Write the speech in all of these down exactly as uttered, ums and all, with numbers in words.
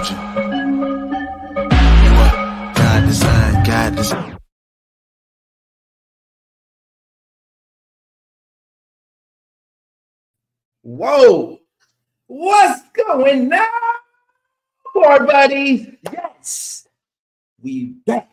Future. You what? God design, God design. Whoa! What's going on, boy buddies? Yes, we back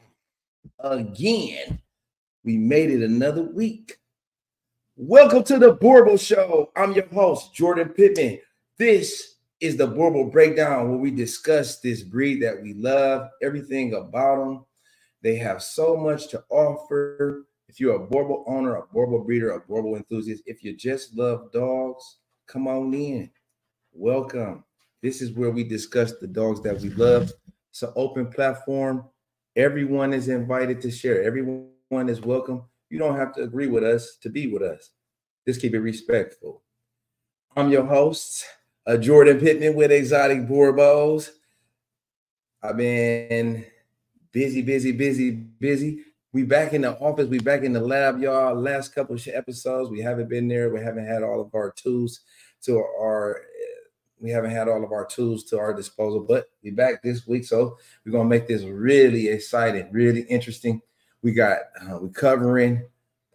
again. We made it another week. Welcome to the Borbo Show. I'm your host, Jordan Pittman. This is the Borbo Breakdown, where we discuss this breed that we love, everything about them. They have so much to offer. If you're a Borbo owner, a Borbo breeder, a Borbo enthusiast, if you just love dogs, come on in. Welcome. This is where we discuss the dogs that we love. It's an open platform. Everyone is invited to share. Everyone is welcome. You don't have to agree with us to be with us. Just keep it respectful. I'm your host, uh, Jordan Pittman with Exotic Borbos. I've been busy, busy, busy, busy. We back in the office. We back in the lab, y'all. Last couple of episodes, we haven't been there. We haven't had all of our tools to our, we haven't had all of our tools to our disposal, but we back this week. So we're going to make this really exciting, really interesting. We got, uh, we covering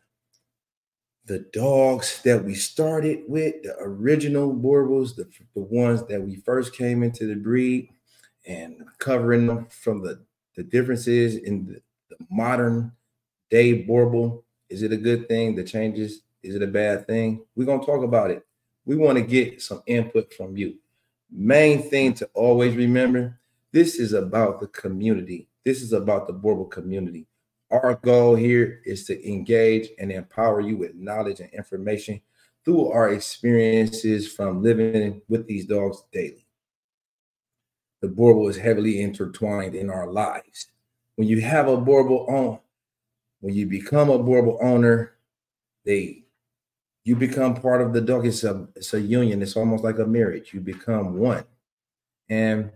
the dogs that we started with, the original Borbos, the, the ones that we first came into the breed, and covering them from the, the differences in the, the modern day Borbo. Is it a good thing? The changes, is it a bad thing? We're going to talk about it. We want to get some input from you. Main thing to always remember, this is about the community. This is about the Borbo community. Our goal here is to engage and empower you with knowledge and information through our experiences from living with these dogs daily. The Borbo is heavily intertwined in our lives. When you have a Borbo on, when you become a Borbo owner, they you become part of the dog. It's a, it's a union. It's almost like a marriage. You become one. And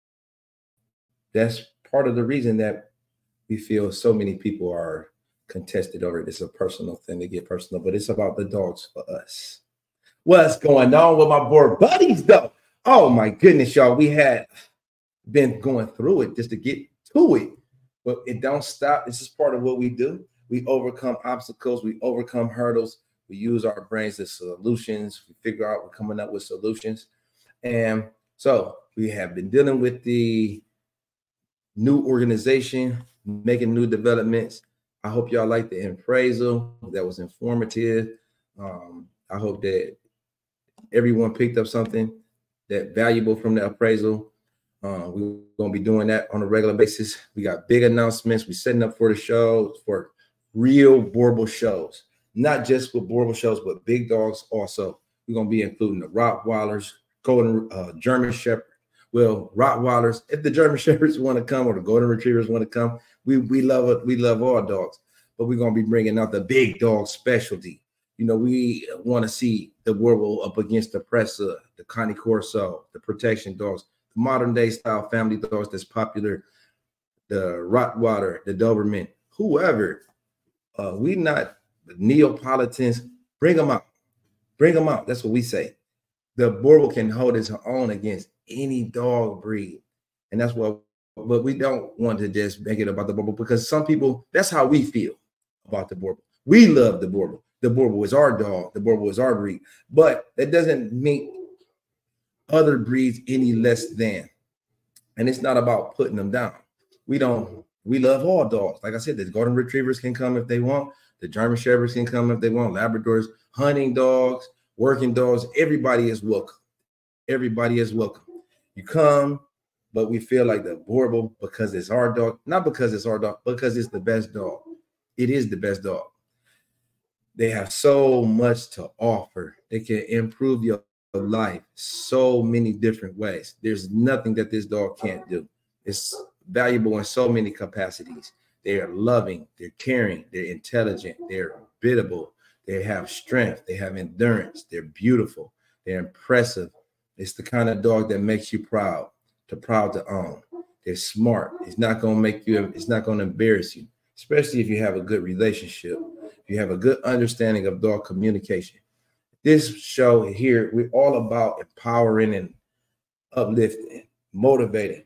that's part of the reason that we feel so many people are contested over it. It's a personal thing to get personal, but it's about the dogs for us. What's going on with my board buddies, though? Oh, my goodness, y'all. We had been going through it just to get to it, but it don't stop. This is part of what we do. We overcome obstacles. We overcome hurdles. We use our brains as solutions. We figure out we're coming up with solutions. And so we have been dealing with the new organization, making new developments. I hope y'all like the appraisal. That was informative. Um, I hope that everyone picked up something that valuable from the appraisal. Uh, we're going to be doing that on a regular basis. We got big announcements. We're setting up for the show, for real Borbo shows. Not just with Borbo shows, but big dogs also. We're going to be including the Rottweilers, Golden uh, German Shepherd. Well, Rottweilers, if the German Shepherds want to come or the Golden Retrievers want to come, we, we love it. We love all dogs. But we're going to be bringing out the big dog specialty. You know, we want to see the Borbo up against the Presa, the Cane Corso, the protection dogs, the modern day style family dogs that's popular, the Rottweiler, the Doberman, whoever. Uh, we not Neapolitans. Bring them out. Bring them out. That's what we say. The Borbo can hold its own against any dog breed. And that's what, but we don't want to just make it about the Borbo, because some people, that's how we feel about the Borbo. We love the Borbo. The Borbo is our dog. The Borbo is our breed. But that doesn't make other breeds any less than. And it's not about putting them down. We don't, we love all dogs. Like I said, the Golden Retrievers can come if they want. The German Shepherds can come if they want. Labradors, hunting dogs, working dogs, everybody is welcome. Everybody is welcome. You come, but we feel like the Borbo, because it's our dog, not because it's our dog, because it's the best dog. It is the best dog. They have so much to offer. They can improve your life so many different ways. There's nothing that this dog can't do. It's valuable in so many capacities. They are loving, they're caring, they're intelligent, they're biddable, they have strength, they have endurance, they're beautiful, they're impressive. It's the kind of dog that makes you proud, to proud to own. They're smart. It's not going to make you, it's not going to embarrass you, especially if you have a good relationship, if you have a good understanding of dog communication. This show here, we're all about empowering and uplifting, motivating,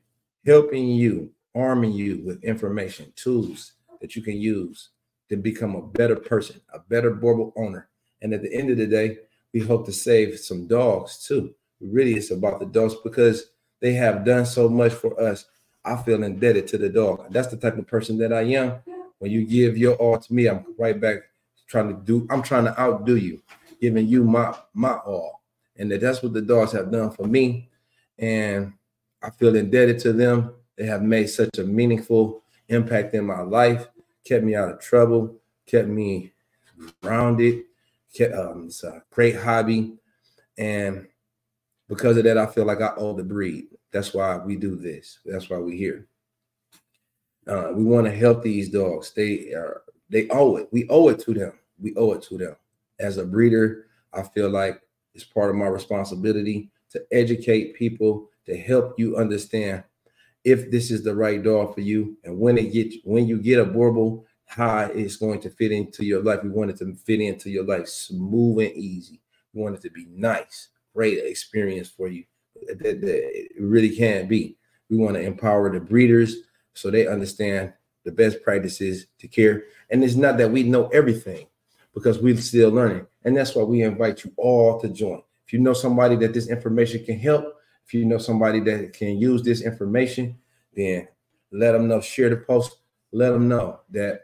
helping you, arming you with information, tools that you can use to become a better person, a better Borbal owner. And at the end of the day, we hope to save some dogs too. Really, it's about the dogs because they have done so much for us. I feel indebted to the dog. That's the type of person that I am. When you give your all to me, I'm right back trying to do, I'm trying to outdo you, giving you my my all. And that that's what the dogs have done for me. And I feel indebted to them. They have made such a meaningful impact in my life, kept me out of trouble, kept me grounded, kept, um, it's a great hobby. And because of that, I feel like I owe the breed. That's why we do this. That's why we're here. Uh, we want to help these dogs. They are, they owe it. We owe it to them. We owe it to them. As a breeder, I feel like it's part of my responsibility to educate people, to help you understand if this is the right dog for you, and when it gets, when you get a Borbal, how it's going to fit into your life. We want it to fit into your life smooth and easy. We want it to be nice, great experience for you. That, that it really can be. We want to empower the breeders so they understand the best practices to care. And it's not that we know everything, because we're still learning. And that's why we invite you all to join. If you know somebody that this information can help, if you know somebody that can use this information, then let them know. Share the post. Let them know that.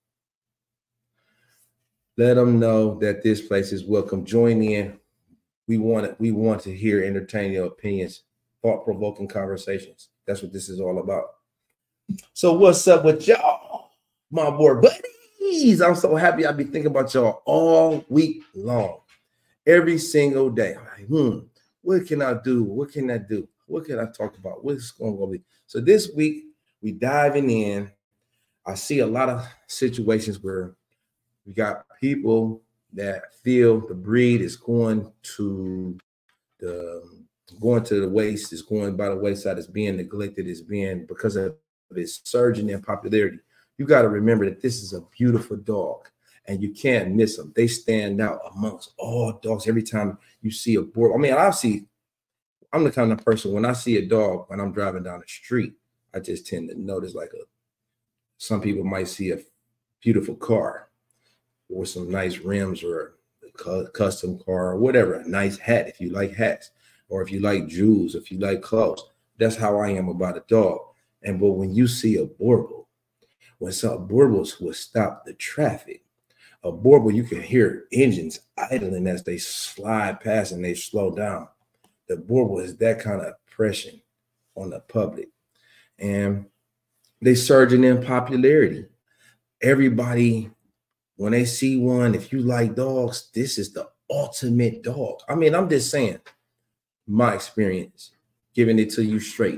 Let them know that this place is welcome. Join in. We want it. We want to hear entertaining opinions, thought-provoking conversations. That's what this is all about. So what's up with y'all, my boy buddies? I'm so happy. I've been thinking about y'all all week long, every single day. I'm like, hmm, what can I do? What can I do? What can I talk about? What's going to be? So this week we diving in. I see a lot of situations where we got people that feel the breed is going to the going to the waste, is going by the wayside, is being neglected, is being because of its surging in popularity. You got to remember that this is a beautiful dog, and you can't miss them. They stand out amongst all dogs. Every time you see a Borbal, I mean, I see. I'm the kind of person, when I see a dog when I'm driving down the street, I just tend to notice, like a. Some people might see a beautiful car or some nice rims, or a custom car, or whatever, a nice hat if you like hats, or if you like jewels, if you like clothes. That's how I am about a dog. And but when you see a Borbal, when some Borbals will stop the traffic, a Borbal, you can hear engines idling as they slide past and they slow down. The Borbal is that kind of pressure on the public, and they surging in popularity. Everybody, when they see one, if you like dogs, this is the ultimate dog. I mean, I'm just saying my experience, giving it to you straight.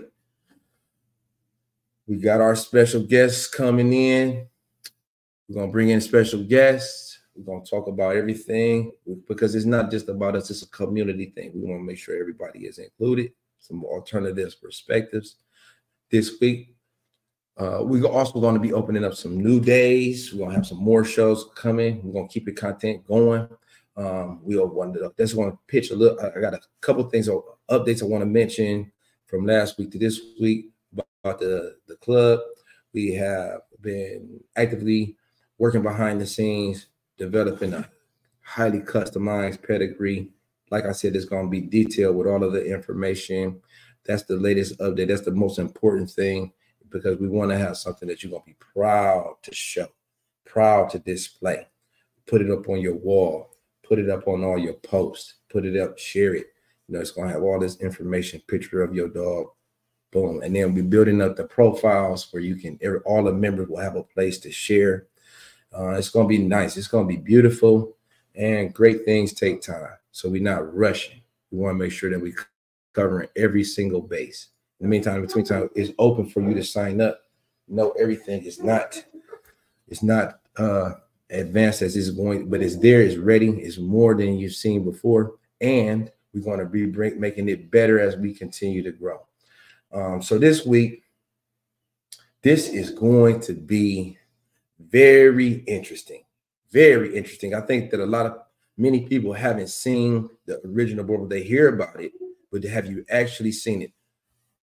We got our special guests coming in. We're going to bring in special guests. We're going to talk about everything, because it's not just about us. It's a community thing. We want to make sure everybody is included, some alternatives, perspectives. This week, Uh, we're also going to be opening up some new days. We're going to have some more shows coming. We're going to keep the content going. Um, we all wanted to, just want to pitch a little. I got a couple of things, updates I want to mention from last week to this week about the, the club. We have been actively working behind the scenes, developing a highly customized pedigree. Like I said, it's going to be detailed with all of the information. That's the latest update. That's the most important thing, because we want to have something that you're going to be proud to show, proud to display. Put it up on your wall, put it up on all your posts, put it up, share it. You know, it's going to have all this information, picture of your dog, boom. And then we're building up the profiles where you can, all the members will have a place to share. Uh, it's going to be nice. It's going to be beautiful, and great things take time. So we're not rushing. We want to make sure that we're covering every single base. In the meantime, between time, it's open for you to sign up. No, everything is not, it's not uh, advanced as it's going, but it's there, it's ready, it's more than you've seen before, and we're going to be bring, making it better as we continue to grow. Um, so this week, this is going to be very interesting, very interesting. I think that a lot of, many people haven't seen the original Borbal. They hear about it, but have you actually seen it?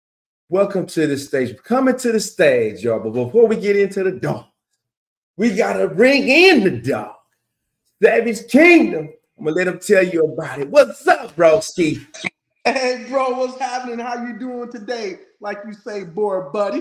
welcome to the stage. Coming to the stage, y'all. But before we get into the dog, we gotta bring in the dog. Savage Kingdom. I'm gonna let him tell you about it. What's up, broski? Hey, bro, what's happening? How you doing today? Like you say, boy, buddy.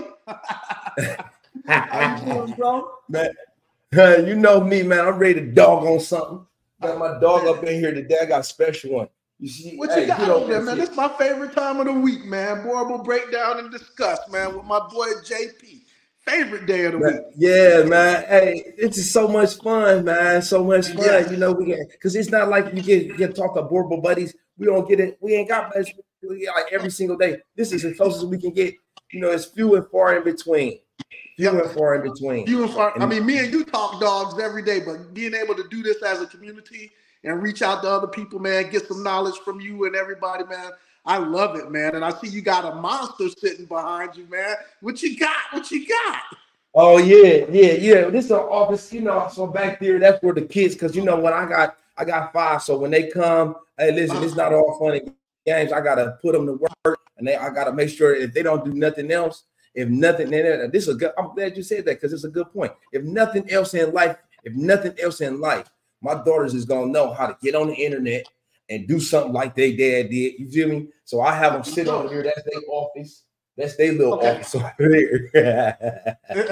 How you doing, bro? Man, uh, you know me, man. I'm ready to dog on something. Got my dog up in here today. I got a special one. You see, what hey, you got get over over there, there, man? This is my favorite time of the week, man. Boy, we'll break down and discuss, man, with my boy J P. Favorite day of the man, week. Yeah, man. Hey, it's just so much fun, man. So much fun. Yes. You know, we get because it's not like you get get talk to Borbal buddies. We don't get it. We ain't got much like every single day. This is the closest we can get. You know, it's few and far in between. Few Yep. and far in between. You and far, And- I mean, me and you talk dogs every day, but being able to do this as a community and reach out to other people, man, get some knowledge from you and everybody, man. I love it, man. And I see you got a monster sitting behind you, man. What you got? What you got? Oh yeah, yeah, yeah. This is an office, you know. So back there, that's where the kids, because you know when I got, I got five. So when they come, hey, listen, it's not all fun and games. I gotta put them to work, and they, I gotta make sure if they don't do nothing else, if nothing, then this is a good. I'm glad you said that because it's a good point. If nothing else in life, if nothing else in life, my daughters is gonna know how to get on the internet and do something like they dad did. You feel me? So I have them sit over here. That's their office. That's their little Okay. office over there.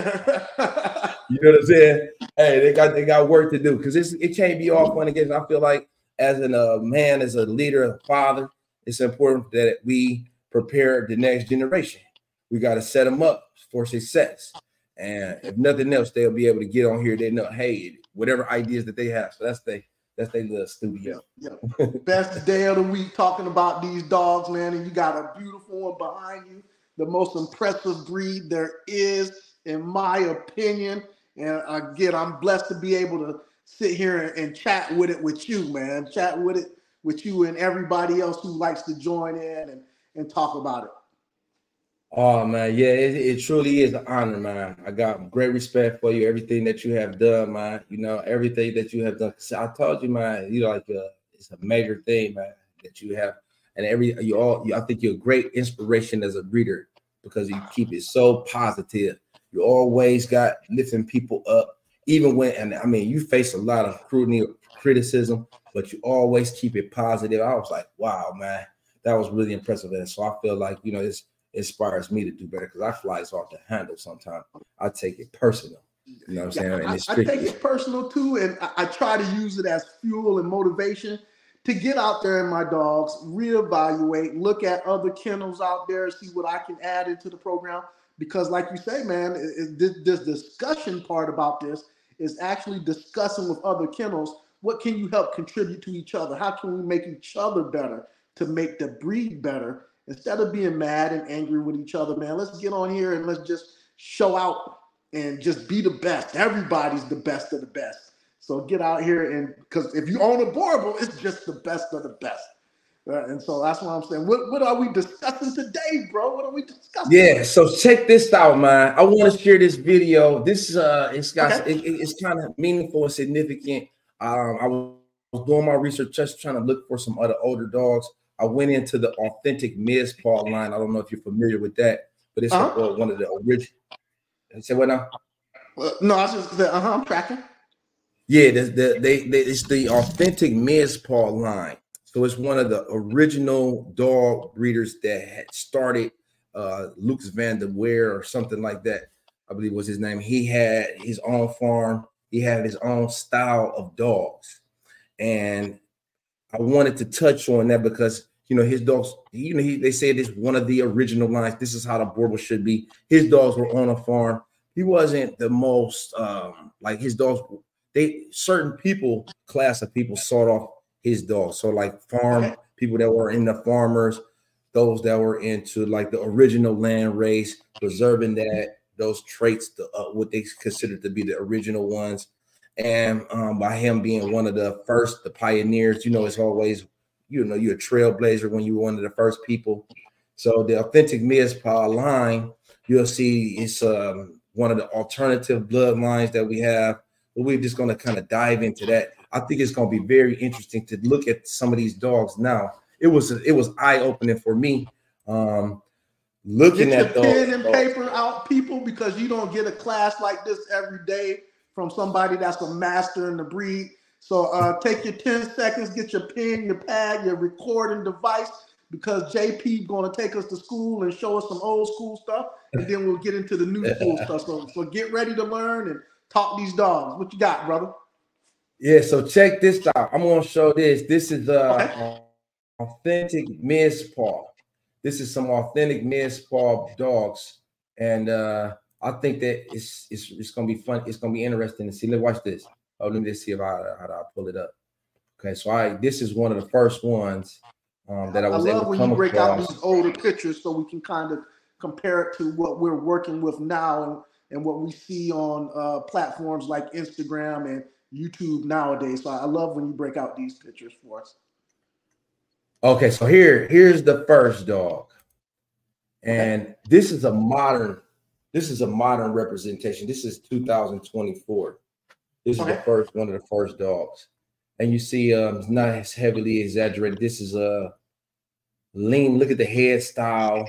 You know what I'm saying? Hey, they got they got work to do because it's it can't be all fun and games. I feel like as a uh, man, as a leader, a father, it's important that we prepare the next generation. We got to set them up for success, and if nothing else, they'll be able to get on here. They know, hey, whatever ideas that they have. So that's they that's their little studio. Yeah. Best day of the week talking about these dogs, man. And you got a beautiful one behind you. The most impressive breed there is, in my opinion. And again, I'm blessed to be able to sit here and, and chat with it with you, man. Chat with it with you and everybody else who likes to join in and, and talk about it. Oh man, yeah, it, it truly is an honor, man. I got great respect for you, everything that you have done, man. You know, everything that you have done. I told you, man, you know, like uh, it's a major thing, man, that you have, and every you all. You, I think you're a great inspiration as a reader because you keep it so positive. You always got lifting people up, even when, and I mean, you face a lot of criticism, but you always keep it positive. I was like, wow, man, that was really impressive. And so I feel like, you know, this inspires me to do better because I fly off the handle sometimes. I take it personal. You know what I'm saying? Yeah, and it's I, I take it personal too, and I, I try to use it as fuel and motivation to get out there in my dogs, reevaluate, look at other kennels out there, see what I can add into the program. Because like you say, man, it, it, this, this discussion part about this is actually discussing with other kennels, what can you help contribute to each other? How can we make each other better to make the breed better? Instead of being mad and angry with each other, man, let's get on here and let's just show out and just be the best. Everybody's the best of the best. So get out here and because if you own a Borbal, it's just the best of the best. Uh, and so that's what I'm saying. What, what are we discussing today, bro? What are we discussing? Yeah, so check this out, man. I want to share this video. This uh, it's got Okay. it, it's kind of meaningful and significant. Um, I was doing my research, just trying to look for some other older dogs. I went into the authentic Miz Paw line. I don't know if you're familiar with that, but it's Uh-huh. uh, one of the original. Say what now? Well, no, I was just uh huh. I'm tracking. Yeah, the, the, they, they, it's the authentic Miz Paw line. So it's one of the original dog breeders that had started uh, Lux van der Weer or something like that. I believe was his name. He had his own farm. He had his own style of dogs. And I wanted to touch on that because, you know, his dogs, you know, he, they said it's one of the original lines. This is how the Borbal should be. His dogs were on a farm. He wasn't the most, um, like his dogs, they, certain people, class of people sought off his dogs. So like farm Okay. people that were in the farmers, those that were into like the original land race, preserving that, those traits, the, uh, what they considered to be the original ones. And um, by him being one of the first, the pioneers, you know, it's always, you know, you're a trailblazer when you're one of the first people. So the authentic Miz Paw line, you'll see it's um, one of the alternative bloodlines that we have. But we're just going to kind of dive into that. I think it's going to be very interesting to look at some of these dogs now. It was it was eye-opening for me. Um, looking Get at your those pen and dogs. paper out, people, because you don't get a class like this every day from somebody that's a master in the breed. So uh, take your ten seconds, get your pen, your pad, your recording device, because J P going to take us to school and show us some old school stuff, and then we'll get into the new school stuff. So, so get ready to learn and talk these dogs. What you got, brother? Yeah, so check this out. I'm going to show this. This is uh, Okay. authentic Mizpah. This is some authentic Mizpah dogs. And uh, I think that it's, it's, it's going to be fun. It's going to be interesting to see. Let's watch this. Oh, let me just see if I, how I pull it up. Okay, so I this is one of the first ones um, that I was I able love to when come you break across. out these older pictures so we can kind of compare it to what we're working with now and, and what we see on uh, platforms like Instagram and YouTube nowadays. So I love when you break out these pictures for us. Okay, so here here's the first dog, and Okay. this is a modern this is a modern representation. This is two thousand twenty-four. This is Okay. the first one of the first dogs. And you see, um, it's not as heavily exaggerated. This is a lean. Look at the head style.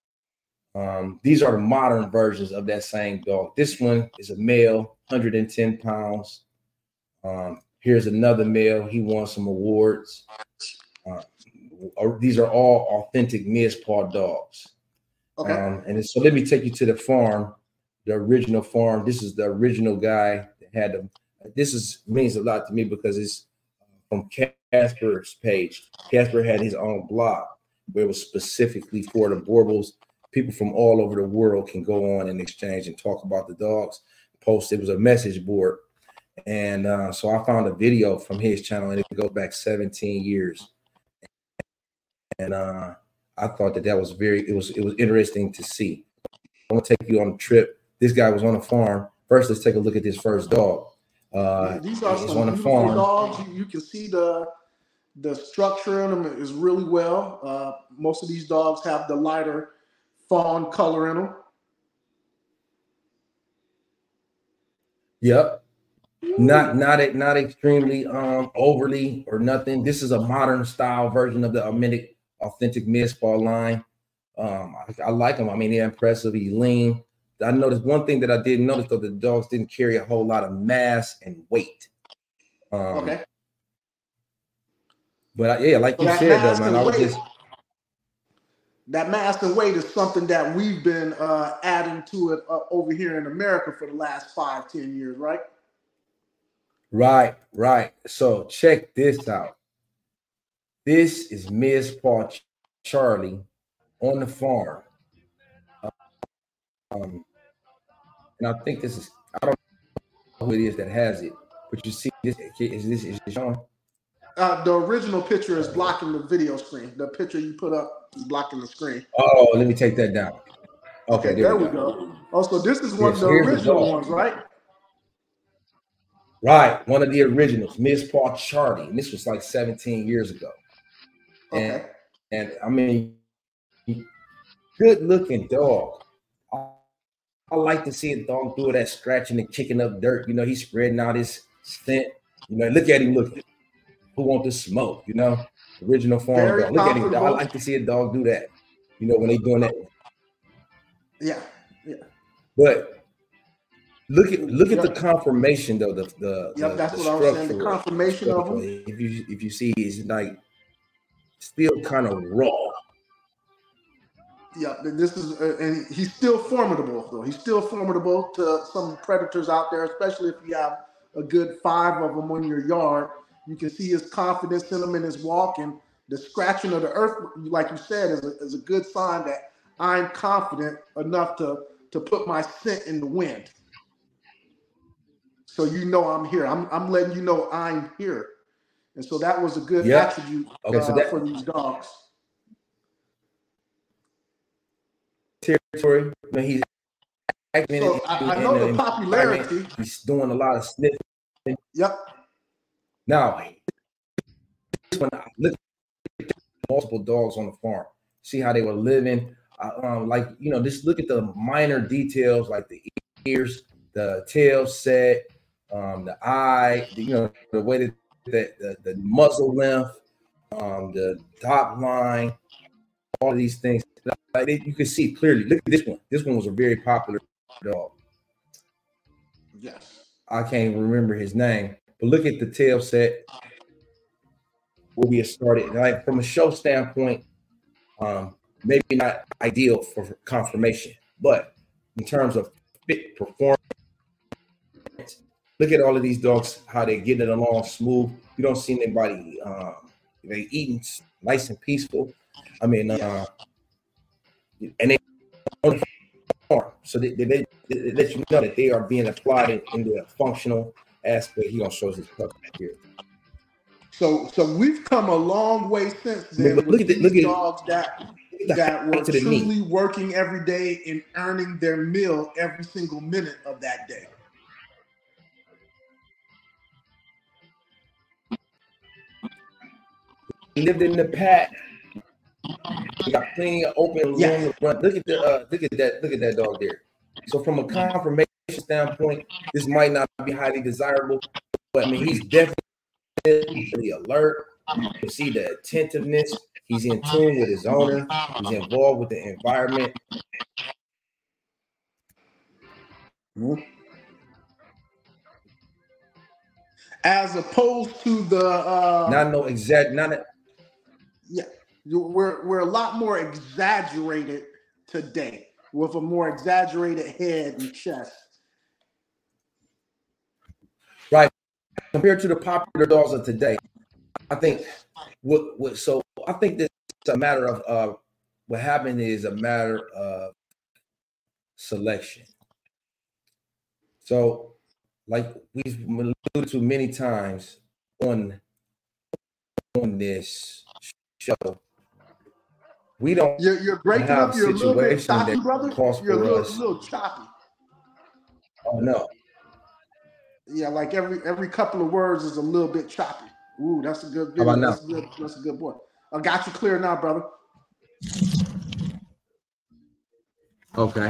Um, these are the modern versions of that same dog. This one is a male, one hundred ten pounds. Um, here's another male. He won some awards. Uh, these are all authentic Mizpah dogs. Okay. Um, and so let me take you to the farm, the original farm. This is the original guy that had them. This is means a lot to me because it's from Casper's page. Casper had his own blog where it was specifically for the Borbals. People from all over the world can go on and exchange and talk about the dogs. Post, it was a message board. And uh, so I found a video from his channel, and it goes back seventeen years. And uh, I thought that that was very, it was, it was interesting to see. I'm gonna take you on a trip. This guy was on a farm. First, let's take a look at this first dog. Uh, These are he's some on a beautiful farm. dogs. You, you can see the the structure in them is really well. Uh, most of these dogs have the lighter fawn color in them. Yep. Not not not extremely um overly or nothing. This is a modern style version of the authentic authentic Mizpah line. Um, I, I like them. I mean, they're impressive. He's lean. I noticed one thing that I didn't notice though: the dogs didn't carry a whole lot of mass and weight. Um, Okay. But I, yeah, like you That said though, mass man, and I was weight, just that mass and weight is something that we've been uh, adding to it uh, over here in America for the last five, ten years, right? right, right. So check this out. This is Mizpah Charlie on the farm. Um, and I think this is, I don't know who it is that has it, but you see this, is this is showing? Uh, the original picture is blocking the video screen. The picture you put up is blocking the screen. Oh, let me take that down. Okay, Okay, there, there we we go. go. Oh, so this is one Yeah, of so the here's the original dog. ones, right? Right, one of the originals, Mizpah Charlie. And this was like seventeen years ago. And, Okay. and I mean, good looking dog. I, I like to see a dog do that scratching and kicking up dirt. You know, he's spreading out his scent. You know, look at him looking. Who wants to smoke? You know, original farm Very dog. Look at him. I comfortable. like to see a dog do that. You know, when they doing that. Yeah, yeah. But look at look at Yep. the conformation though. The the Yep, the, that's the what I was saying. The structure- conformation of them. If you if you see, it's like still kind of raw. Yeah, this is, uh, and he's still formidable though. He's still formidable to some predators out there, especially if you have a good five of them on your yard. You can see his confidence in him in his walk, and the scratching of the earth, like you said, is a, is a good sign that I'm confident enough to to put my scent in the wind. So you know I'm here. I'm I'm letting you know I'm here, and so that was a good Yep. attribute Okay, so uh, that- for these dogs. Territory. When he's acting So in- I, I in know the the popularity. he's doing a lot of sniffing. Yep. Now, when I look at multiple dogs on the farm, see how they were living. Uh, um, like you know, just look at the minor details, like the ears, the tail set, um, the eye, the, you know, the way that the, the, the muzzle length, um, the top line. all of these things. Like you can see clearly. Look at this one. This one was a very popular dog. Yes. I can't remember his name, but look at the tail set where we have started. Like from a show standpoint, um, maybe not ideal for conformation, but in terms of fit performance, look at all of these dogs, how they get it along smooth. You don't see anybody, um, they eating nice and peaceful. I mean, uh, and they on the farm, so they, they, they, they let you know that they are being applied in, in the functional aspect. He gonna show us his pup here. So, so we've come a long way since then. Look, look at the, look at dogs that that were truly working every day and earning their meal every single minute of that day. He lived in the pack. He got plenty of open Yes. room to run. Look at the uh, look at that look at that dog there. So from a confirmation standpoint, this might not be highly desirable, but I mean he's definitely alert. You can see the attentiveness. He's in tune with his owner. He's involved with the environment. Mm-hmm. As opposed to the uh, not no exact, not a, yeah, we're we're a lot more exaggerated today with a more exaggerated head and chest. Right, compared to the popular dogs of today. I think what what so I think this is a matter of uh what happened is a matter of selection. So like we've alluded to many times on on this show, we don't you're, you're breaking have up your little bit choppy, brother. You're a little, little choppy. Oh no. Yeah, like every every couple of words is a little bit choppy. Ooh, that's a good video. How about now? That's a good, that's a good boy. I got you clear now, brother. Okay.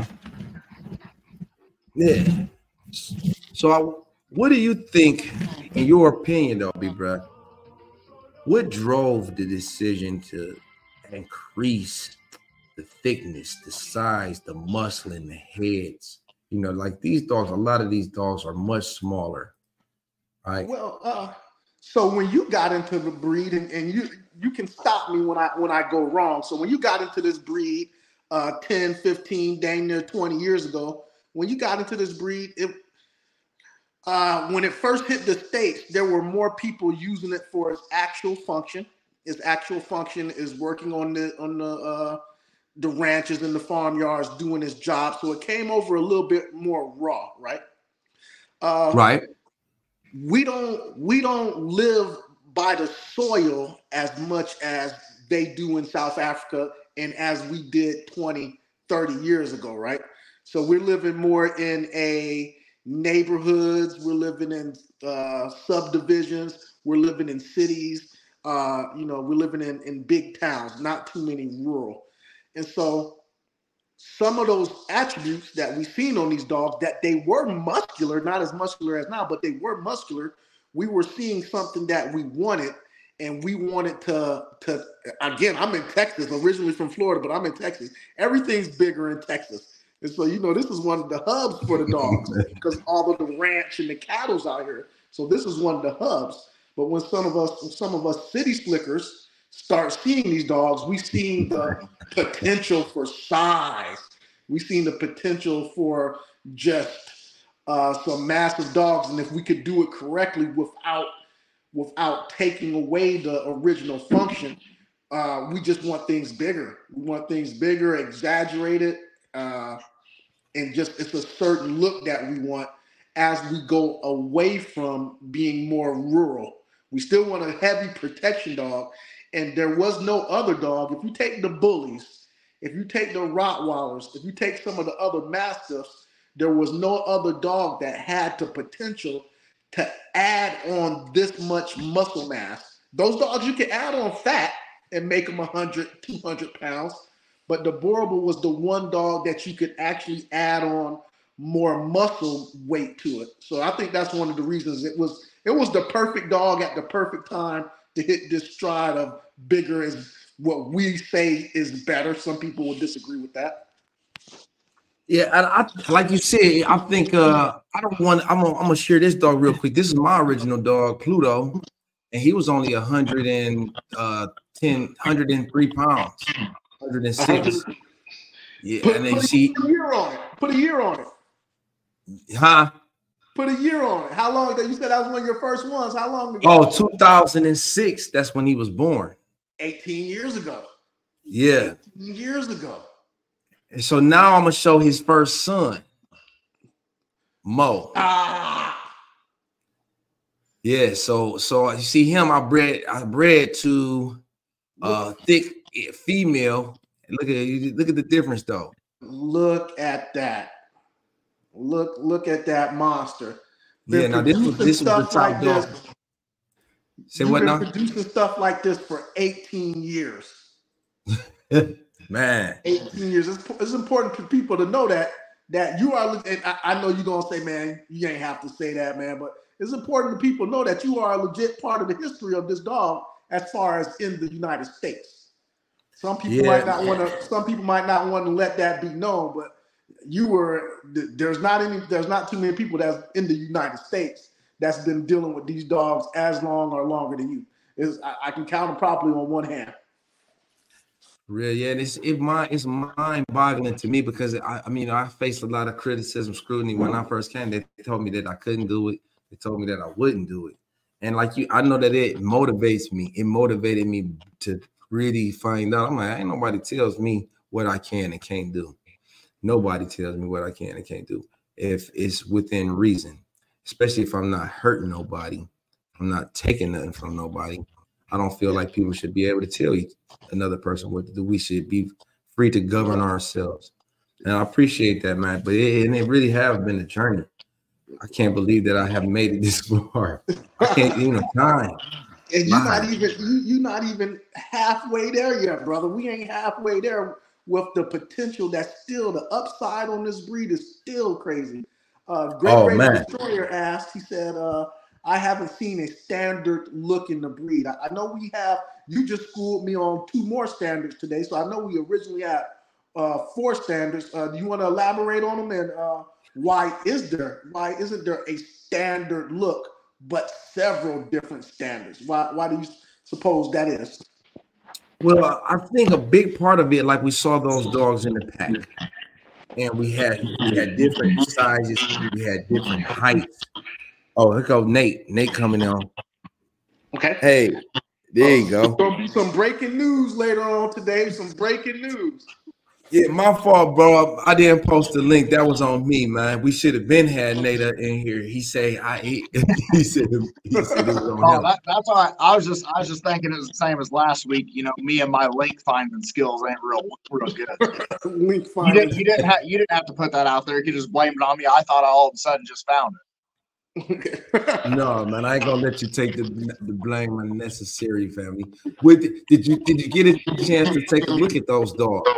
Yeah. So, I, what do you think, in your opinion, though, B. Bruh, what drove the decision to increase the thickness, the size, the muscle in the heads? You know, like these dogs, a lot of these dogs are much smaller, right? Well, uh, so when you got into the breed, and, and you you can stop me when I when I go wrong. So when you got into this breed uh, ten, fifteen, dang near twenty years ago, when you got into this breed, it uh, when it first hit the States, there were more people using it for its actual function. Its actual function is working on the on the uh, the ranches and the farmyards, doing its job. So it came over a little bit more raw, right? Uh, right. We don't we don't live by the soil as much as they do in South Africa and as we did twenty, thirty years ago, right? So we're living more in a neighborhoods, we're living in uh, subdivisions, we're living in cities, uh, you know, we're living in, in big towns, not too many rural. And so some of those attributes that we've seen on these dogs, that they were muscular, not as muscular as now, but they were muscular. We were seeing something that we wanted, and we wanted to, to again, I'm in Texas, originally from Florida, but I'm in Texas. Everything's bigger in Texas. And so, you know, this is one of the hubs for the dogs because all of the ranch and the cattle's out here. So this is one of the hubs. But when some of us, some of us city slickers start seeing these dogs, we've seen the potential for size. We've seen the potential for just uh, some massive dogs. And if we could do it correctly without without taking away the original function, uh, we just want things bigger. We want things bigger, exaggerated, uh, and just it's a certain look that we want as we go away from being more rural. We still want a heavy protection dog. And there was no other dog. If you take the bullies, if you take the Rottweilers, if you take some of the other Mastiffs, there was no other dog that had the potential to add on this much muscle mass. Those dogs you can add on fat and make them one hundred, two hundred pounds. But the Boerboel was the one dog that you could actually add on more muscle weight to it. So I think that's one of the reasons it was it was the perfect dog at the perfect time to hit this stride of bigger is what we say is better. Some people will disagree with that. Yeah, and I like you said, I think uh I don't want I'm gonna I'm gonna share this dog real quick. This is my original dog, Pluto, and he was only a hundred and uh ten, hundred and three pounds, hundred and six. Yeah, Put, and then you put see a year on it. Put a year on it. huh? Put a year on it. How long? You said that was one of your first ones. How long ago? Oh, two thousand six. That's when he was born. eighteen years ago. Yeah. eighteen years ago. And so now I'm gonna show his first son, Mo. Ah. Yeah. So so you see him. I bred I bred to uh thick female. Look at look at the difference though. Look at that. Look look at that monster. Been Yeah. Now this was this was the top like dog. this. Say You've what been now? producing stuff like this for eighteen years. Man, eighteen years. It's, it's important for people to know that that you are. And I, I know you're gonna say, man, you ain't have to say that, man. But it's important to people know that you are a legit part of the history of this dog, as far as in the United States. Some people Yeah. might not want to. Some people might not want to let that be known, but you were. There's not any. There's not too many people that's in the United States that's been dealing with these dogs as long or longer than you. Is I, I can count them properly on one hand. real, yeah, it's it mind it's mind-boggling to me because I, I mean I faced a lot of criticism, scrutiny when I first came. They told me that I couldn't do it. They told me that I wouldn't do it. And like you, I know that it motivates me. It motivated me to really find out. I'm like, ain't nobody tells me what I can and can't do. Nobody tells me what I can and can't do if it's within reason, especially if I'm not hurting nobody. I'm not taking nothing from nobody. I don't feel like people should be able to tell you another person what to do. We should be free to govern ourselves. And I appreciate that, man. But it, and it really have been a journey. I can't believe that I have made it this far. I can't even time. And you're not even you, you're not even halfway there yet, brother. We ain't halfway there with the potential that's still the upside on this breed is still crazy. Uh, Great Oh, Great man. Destroyer asked, he said, uh, I haven't seen a standard look in the breed. I, I know we have, you just schooled me on two more standards today. So I know we originally had uh, four standards. Uh, do you want to elaborate on them? And uh, why is there, why isn't there a standard look, but several different standards? Why, why do you suppose that is? Well, I think a big part of it, like we saw those dogs in the pack, and we had we had different sizes, we had different heights. Oh, here goes Nate. Nate coming on. Okay. Hey, there you go. There's gonna be some breaking news later on today. Some breaking news. Yeah, my fault, bro. I didn't post the link. That was on me, man. We should have been had Nate in here. He say I he, he said he said it was on Oh, him. that, that's all right. I was just I was just thinking it was the same as last week. You know, me and my link finding skills ain't real real good. Link You finding. didn't you didn't have you didn't have to put that out there. You could just blame it on me. I thought I all of a sudden just found it. No, man, I ain't gonna let you take the, the blame unnecessary, family. What, did you did you get a chance to take a look at those dogs?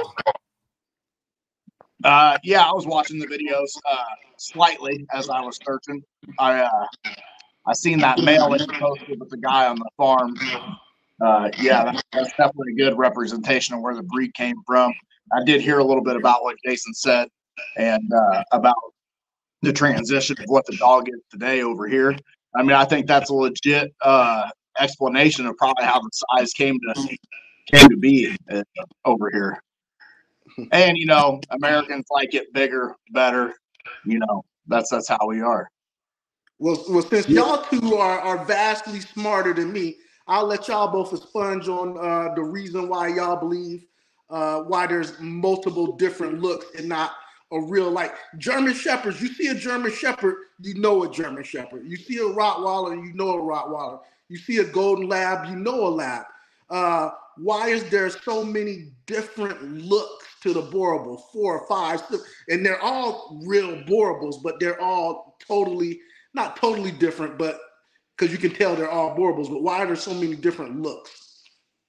Uh, yeah, I was watching the videos uh, slightly as I was searching. I uh, I seen that male that you posted with the guy on the farm. Uh, yeah, that, that's definitely a good representation of where the breed came from. I did hear a little bit about what Jason said and uh, about the transition of what the dog is today over here. I mean, I think that's a legit uh, explanation of probably how the size came to came to be uh, over here. And you know, Americans like it bigger, better. You know, that's that's how we are. Well, well, since y'all two are, are vastly smarter than me, I'll let y'all both expunge on uh, the reason why y'all believe uh, why there's multiple different looks and not a real, like German Shepherds. You see a German Shepherd, you know a German Shepherd. You see a Rottweiler, you know a Rottweiler. You see a Golden Lab, you know a Lab. Uh, why is there so many different looks to the Boerboel? Four or five, six, and they're all real Boerboels, but they're all totally, not totally different, but because you can tell they're all Boerboels. But why are there so many different looks?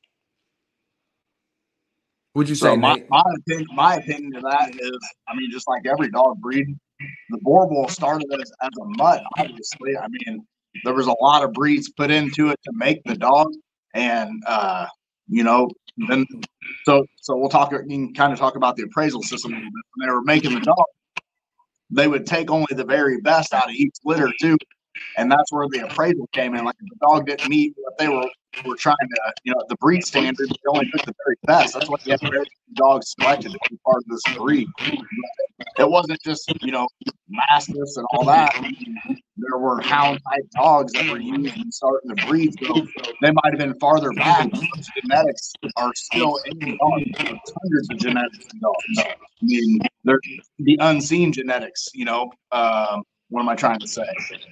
What'd you So say, my, Nate? my opinion, my opinion of that is, I mean, just like every dog breed, the Boerboel started as, as a mutt. Obviously, I mean, there was a lot of breeds put into it to make the dog, and uh, you know, then so so we'll talk. You can kind of talk about the appraisal system a little bit. When they were making the dog, they would take only the very best out of each litter too, and that's where the appraisal came in. Like if the dog didn't meet what they were were trying to, you know, the breed standard, they only took the very best. That's why you have very few dogs selected to be part of this breed. It wasn't just, you know, mastiffs and all that. There were hound type dogs that were used in starting the breed, so they might have been farther back. Those genetics are still in dogs. There's hundreds of genetics in dogs. I mean, they're the unseen genetics. You know, um, what am I trying to say?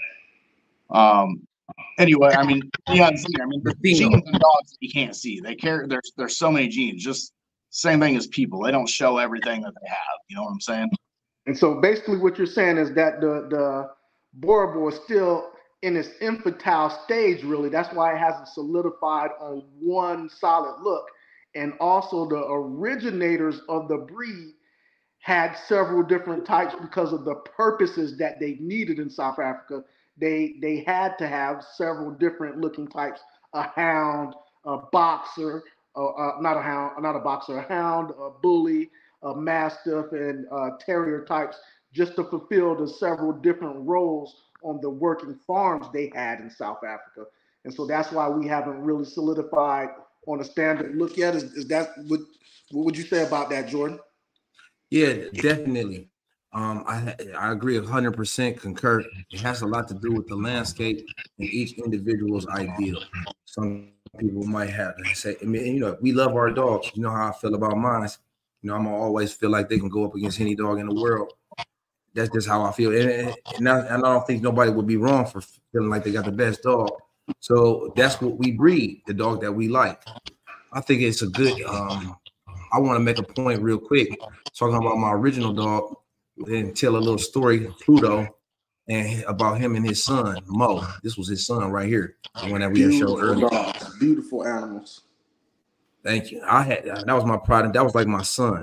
Um, anyway, I mean, the unseen. I mean, the genes in dogs that you can't see. They carry. There's there's so many genes. Just same thing as people. They don't show everything that they have. You know what I'm saying? And so basically, what you're saying is that the the Boerboel is still in its infantile stage, really. That's why it hasn't solidified on one solid look. And also the originators of the breed had several different types because of the purposes that they needed in South Africa. They they had to have several different looking types: a hound, a boxer, uh, uh, not a hound, not a boxer, a hound, a bully, a mastiff, and uh, terrier types, just to fulfill the several different roles on the working farms they had in South Africa. And so that's why we haven't really solidified on a standard look yet. Is, is that what, what would you say about that, Jordan? Yeah, definitely. Um, I I agree one hundred percent concur. It has a lot to do with the landscape and each individual's ideal. Some people might have to say, I mean, you know, we love our dogs. You know how I feel about mine. You know, I'm always feel like they can go up against any dog in the world. That's just how I feel. And, and, I, and I don't think nobody would be wrong for feeling like they got the best dog. So that's what we breed, the dog that we like. I think it's a good, um, I want to make a point real quick, talking about my original dog, and tell a little story, Pluto, and about him and his son, Mo. This was his son right here, the one that we had showed earlier. Dogs, beautiful animals. Thank you. I had, that was my pride. That was like my son.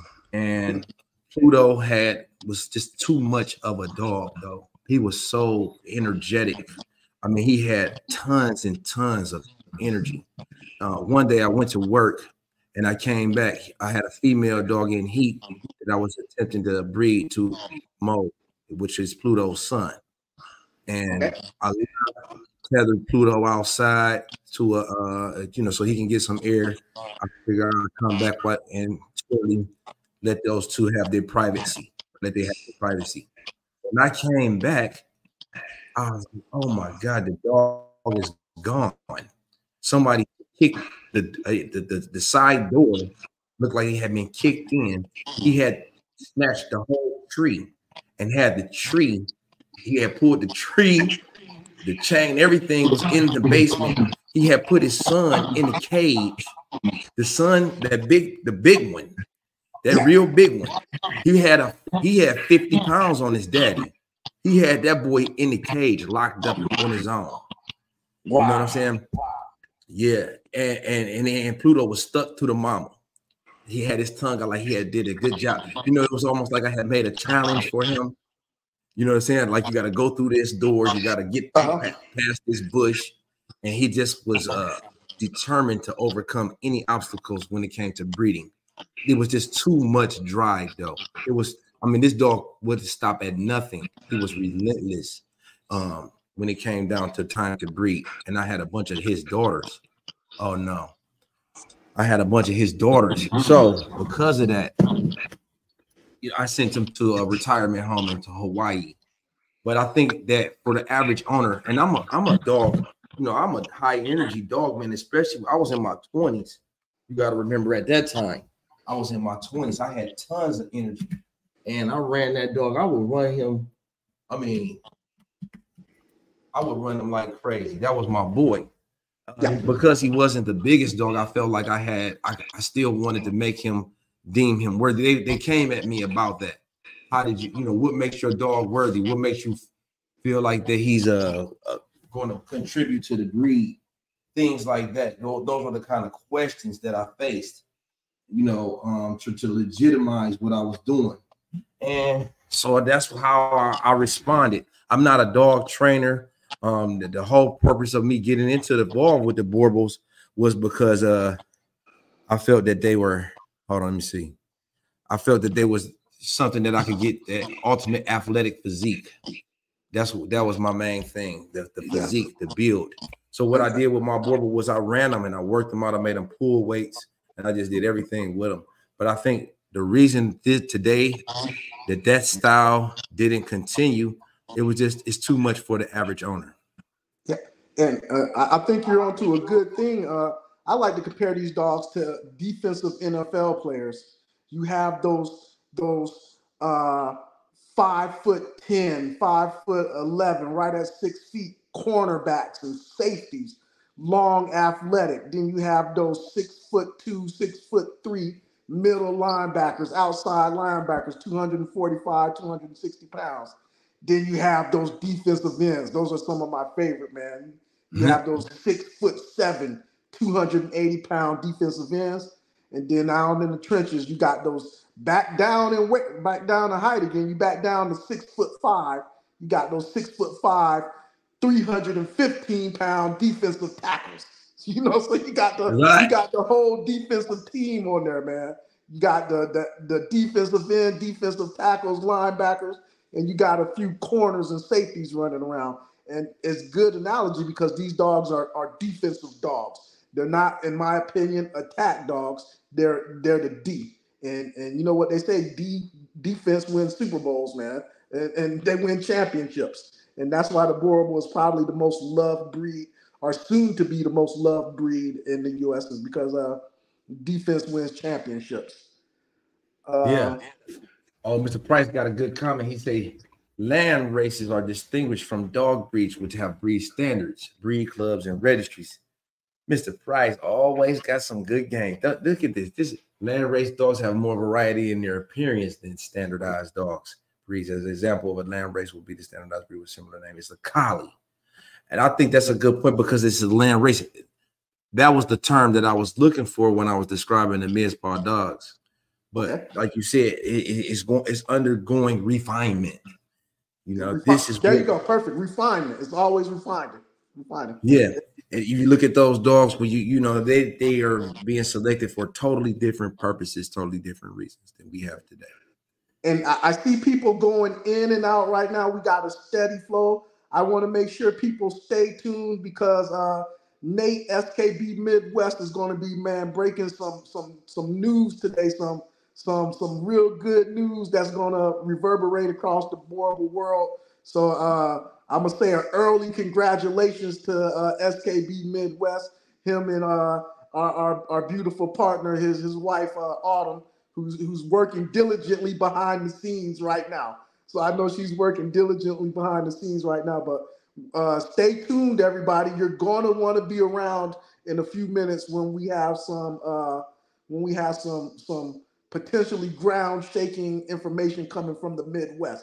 And Pluto had, was just too much of a dog, though. He was so energetic. I mean, he had tons and tons of energy. Uh, one day I went to work and I came back. I had a female dog in heat that I was attempting to breed to Mo, which is Pluto's son. And I tethered Pluto outside to a, uh, you know, so he can get some air. I figured I'd come back and totally let those two have their privacy. Let they have their privacy. When I came back, I was like, oh my God, the dog is gone. Somebody kicked the, uh, the, the, the side door. Looked like he had been kicked in. He had snatched the whole tree and had the tree. He had pulled the tree, the chain, everything was in the basement. He had put his son in the cage. The son, that big, the big one, that real big one. He had a he had fifty pounds on his daddy. He had that boy in the cage, locked up on his own. Wow. You know what I'm saying? Yeah, and, and and and Pluto was stuck to the mama. He had his tongue out like he had did a good job. You know, it was almost like I had made a challenge for him. You know what I'm saying? Like you got to go through this door, you got to get uh-huh. past this bush, and he just was uh, determined to overcome any obstacles when it came to breeding. It was just too much drive, though. It was. I mean, this dog wouldn't stop at nothing. He was relentless um, when it came down to time to breed. And I had a bunch of his daughters. Oh, no. I had a bunch of his daughters. So because of that, you know, I sent him to a retirement home into Hawaii. But I think that for the average owner, and I'm a, I'm a dog, you know, I'm a high energy dog, man, especially I was in my twenties. You got to remember at that time, I was in my twenties. I had tons of energy. And I ran that dog. I would run him. I mean, I would run him like crazy. That was my boy. Uh, because he wasn't the biggest dog, I felt like I had, I, I still wanted to make him, deem him worthy. They, they came at me about that. How did you, you know, what makes your dog worthy? What makes you feel like that he's uh, uh, going to contribute to the breed? Things like that. Those, those are the kind of questions that I faced, you know, um, to, to legitimize what I was doing. And so that's how I, I responded. I'm not a dog trainer. Um, the, the whole purpose of me getting into the ball with the Boerboels was because uh, I felt that they were, hold on, let me see. I felt that there was something that I could get that ultimate athletic physique. That's what that was my main thing, the, the physique, the build. So what I did with my Borbal was I ran them and I worked them out. I made them pull weights and I just did everything with them. But I think the reason this, today that that style didn't continue, it was just, it's too much for the average owner. Yeah, and uh, I think you're onto a good thing. Uh, I like to compare these dogs to defensive N F L players. You have those those uh, five foot ten, five foot eleven, right at six feet cornerbacks and safeties, long, athletic. Then you have those six foot two, six foot three middle linebackers, outside linebackers, two forty-five, two sixty pounds. Then you have those defensive ends. Those are some of my favorite, man. You have those six foot seven, two eighty pound defensive ends. And then down in the trenches, you got those back down and weight, back down to height again. You back down to six foot five. You got those six foot five, three fifteen pound defensive tackles. You know, so you got the right. you got the whole defensive team on there, man. You got the the, the defensive end, defensive tackles, linebackers, and you got a few corners and safeties running around. And it's good analogy because these dogs are, are defensive dogs. They're not, in my opinion, attack dogs. They're they're the D. And and you know what they say, D defense wins Super Bowls, man. And, and they win championships. And that's why the Borbal is probably the most loved breed, or soon to be the most loved breed in the U S, is because uh, defense wins championships. Uh, yeah. Oh, Mister Price got a good comment. He say land races are distinguished from dog breeds which have breed standards, breed clubs, and registries. Mister Price always got some good game. Look at this. This land race dogs have more variety in their appearance than standardized dogs. Breeds, as an example of a land race, would be the standardized breed with similar name. It's a collie. And I think that's a good point because it's a land race. That was the term that I was looking for when I was describing the Mizpah dogs. But like you said, it, it, it's going, it's undergoing refinement. You know, Refine, this is there you go, perfect refinement. It's always refining, refining. Yeah, and you look at those dogs where you you know they they are being selected for totally different purposes, totally different reasons than we have today. And I, I see people going in and out right now. We got a steady flow. I want to make sure people stay tuned because uh, Nate S K B Midwest is going to be man breaking some some some news today. Some. Some some real good news that's gonna reverberate across the Borbal world. So uh, I'm gonna say an early congratulations to uh, S K B Midwest, him and uh, our, our our beautiful partner, his his wife uh, Autumn, who's who's working diligently behind the scenes right now. So I know she's working diligently behind the scenes right now. But uh, stay tuned, everybody. You're gonna want to be around in a few minutes when we have some uh, when we have some some. potentially ground-shaking information coming from the Midwest.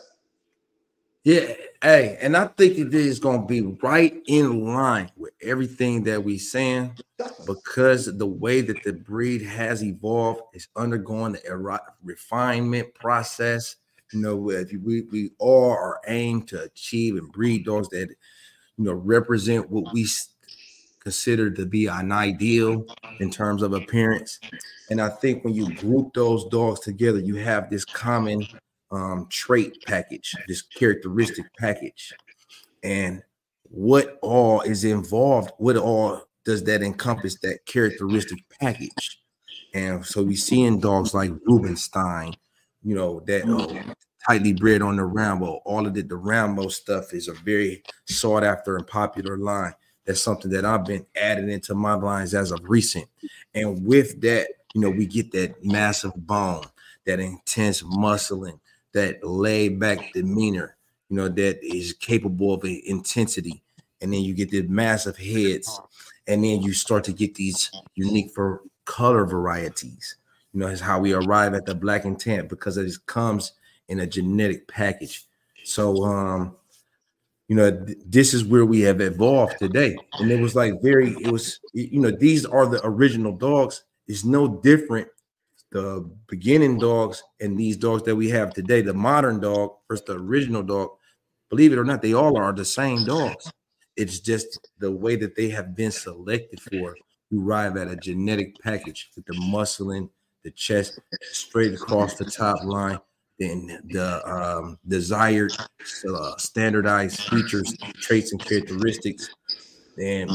Yeah, hey, and I think it is going to be right in line with everything that we're saying because the way that the breed has evolved is undergoing the refinement process. You know, we, we all are aimed to achieve and breed dogs that, you know, represent what we considered to be an ideal in terms of appearance. And I think when you group those dogs together, you have this common um, trait package, this characteristic package. And what all is involved, what all does that encompass, that characteristic package? And so we see in dogs like Rubenstein, you know, that uh, tightly bred on the Rambo. All of the, the Rambo stuff is a very sought after and popular line. That's something that I've been adding into my lines as of recent. And with that, you know, we get that massive bone, that intense muscling, that laid back demeanor, you know, that is capable of intensity. And then you get the massive heads. And then you start to get these unique for color varieties. You know, it's how we arrive at the black and tan because it comes in a genetic package. So, um, you know, th- this is where we have evolved today. And it was like very, it was, you know, these are the original dogs. It's no different. The beginning dogs and these dogs that we have today, the modern dog versus the original dog, believe it or not, they all are the same dogs. It's just the way that they have been selected for you arrive at a genetic package with the muscling, the chest straight across the top line, then the um, desired uh, standardized features, traits, and characteristics. Then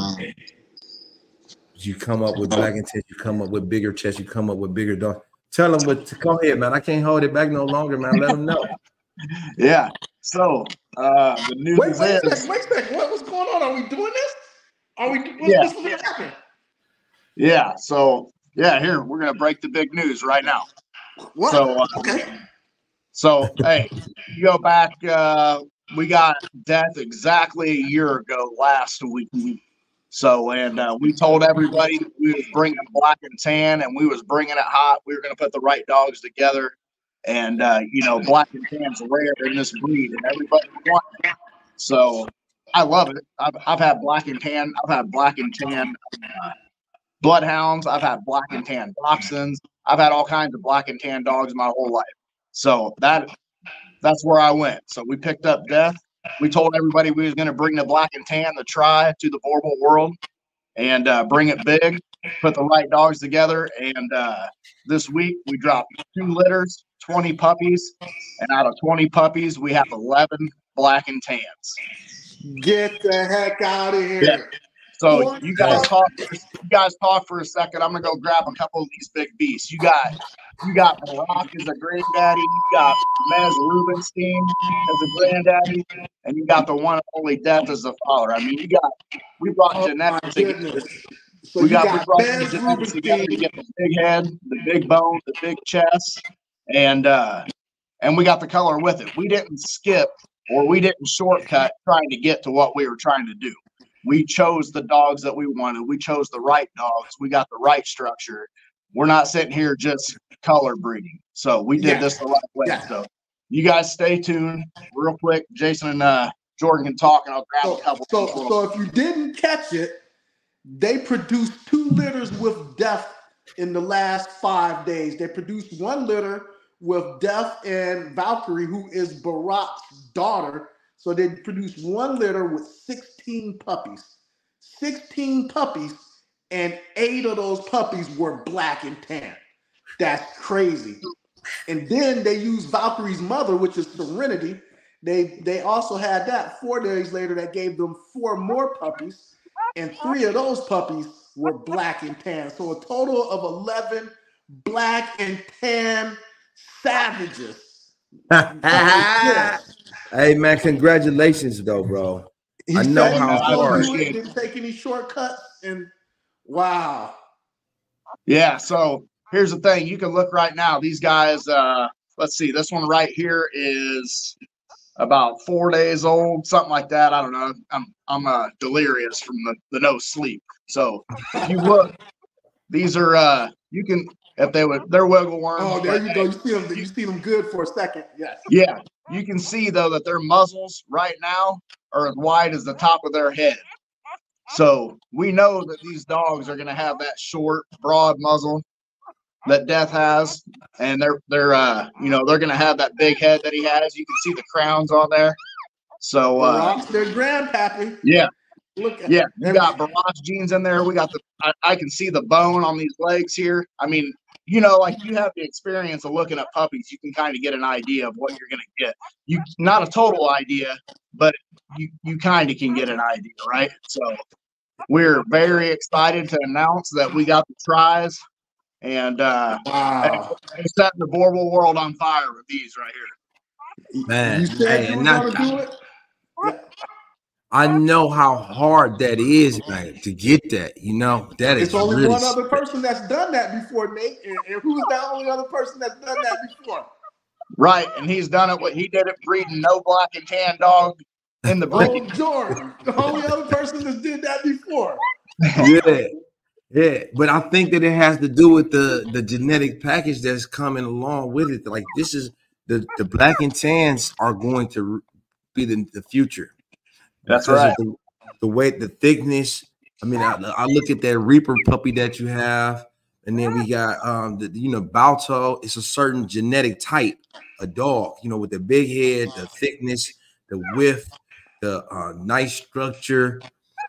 you come up with black and tan, you come up with bigger chest, you come up with bigger dog. Tell them what to go ahead, man. I can't hold it back no longer, man. Let them know. Yeah. So uh, the news Wait, wait, is. a second, wait a second. What, what's going on? Are we doing this? Are we? What's, Yeah. what's going to happen? Yeah. So yeah, here we're gonna break the big news right now. What? So uh, Okay. So hey, you go back. Uh, we got death exactly a year ago last week. So and uh, we told everybody we was bringing black and tan, and we was bringing it hot. We were gonna put the right dogs together, and uh, you know, black and tan's rare in this breed, and everybody wants it. So I love it. I've I've had black and tan. I've had black and tan uh, bloodhounds. I've had black and tan dachshunds. I've had all kinds of black and tan dogs my whole life. So that that's where I went. So we picked up Death. We told everybody we was going to bring the black and tan, the Tri, to the Borbal world and uh, bring it big, put the right dogs together. And uh, this week we dropped two litters, twenty puppies. And out of twenty puppies, we have eleven black and tans. Get the heck out of here. Yeah. So What? you guys talk. You guys talk for a second. I'm gonna go grab a couple of these big beasts. You got, you got Barack as a granddaddy. You got Mez Rubenstein as a granddaddy, and you got the one and only Death as the father. I mean, you got. We brought Oh, genetics my together. goodness. So We you got, got, we brought Mez the genetics together to Rubenstein. get the big head, the big bones, the big chest, and uh, and we got the color with it. We didn't skip or we didn't shortcut trying to get to what we were trying to do. We chose the dogs that we wanted. We chose the right dogs. We got the right structure. We're not sitting here just color breeding. So we did Yes. this the right way. Yes. So you guys stay tuned real quick. Jason and uh, Jordan can talk, and I'll grab So, a couple. so, people. so if you didn't catch it, they produced two litters with Death in the last five days. They produced one litter with Death and Valkyrie, who is Barack's daughter. So they produced one litter with sixteen puppies. sixteen puppies, and eight of those puppies were black and tan. That's crazy. And then they used Valkyrie's mother, which is Serenity. They they also had that four days later that gave them four more puppies, and three of those puppies were black and tan. So a total of eleven black and tan savages. Hey man, congratulations though, bro. He I know said he how was gonna hard. do it, didn't take any shortcuts, and wow. Yeah, so here's the thing. You can look right now. These guys, uh, let's see, this one right here is about four days old, something like that. I don't know. I'm I'm uh, delirious from the, the no sleep. So if you look, these are uh, you can if they would they're wiggle worms. Oh, there but, you go. You see them. You see them good for a second. Yes. Yeah, you can see though that their muzzles right now are as wide as the top of their head. So we know that these dogs are going to have that short, broad muzzle that Death has, and they're they're uh you know they're going to have that big head that he has. You can see the crowns on there. So uh, Barack's their grandpappy. yeah, Look at yeah, you got Barack's genes in there. We got the I, I can see the bone on these legs here. I mean, you know, like you have the experience of looking at puppies, you can kind of get an idea of what you're going to get. You not a total idea, but you you kind of can get an idea, right? So we're very excited to announce that we got the tries, and uh, wow. we're setting the Borbal world on fire with these right here. Man, You said hey, you were and not- going to do it. Yeah. I know how hard that is, man, to get that. You know, that is It's only really one other person that's done that before, Nate. And, and who's the only other person that's done that before? Right, and he's done it. What he did it breeding no black and tan dog in the breed. Oh, Jordan, the only other person that did that before. yeah, yeah. But I think that it has to do with the the genetic package that's coming along with it. Like this is the the black and tans are going to be the, the future. That's Because of right. The, the weight, the thickness. I mean, I, I look at that Reaper puppy that you have, and then we got um the you know Balto. It's a certain genetic type, a dog. You know, with the big head, the thickness, the width, the uh, nice structure.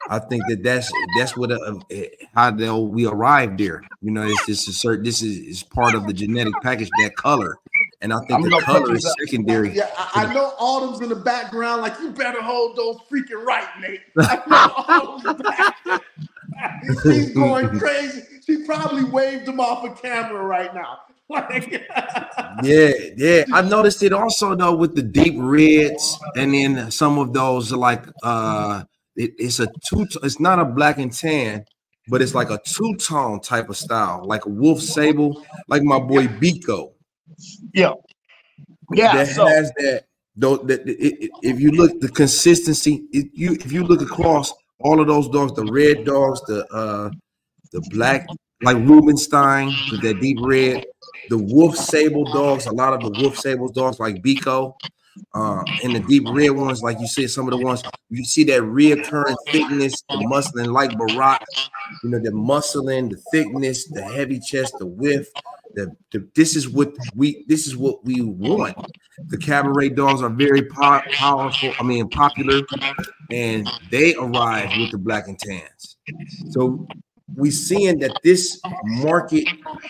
I think that that's that's what uh, how they'll we arrived there. You know, it's just a certain. This is, is part of the genetic package. That color, and I think I'm the gonna color put is these up. secondary. Yeah, I, I know Autumn's in the background. Like, you better hold those freaking right, Nate. I know Autumn's back. She's going crazy. She probably waved him off of camera right now. Like, Yeah, yeah. I noticed it also though with the deep reds, and then some of those are like uh, it, it's a two. It's not a black and tan, but it's like a two tone type of style, like a wolf sable, like my boy Biko. Yeah, yeah. That So has that. Though that it, it, if you look the consistency, if you if you look across all of those dogs, the red dogs, the uh, the black like Rubenstein with that deep red. The wolf sable dogs, a lot of the wolf sable dogs like Biko, um, and the deep red ones, like you said, some of the ones you see that reoccurring thickness, the muscling like Barack, you know, the muscling, the thickness, the heavy chest, the width. The, the this is what we this is what we want. The cabaret dogs are very po- powerful. I mean, popular, and they arrive with the black and tans. So we seeing that this market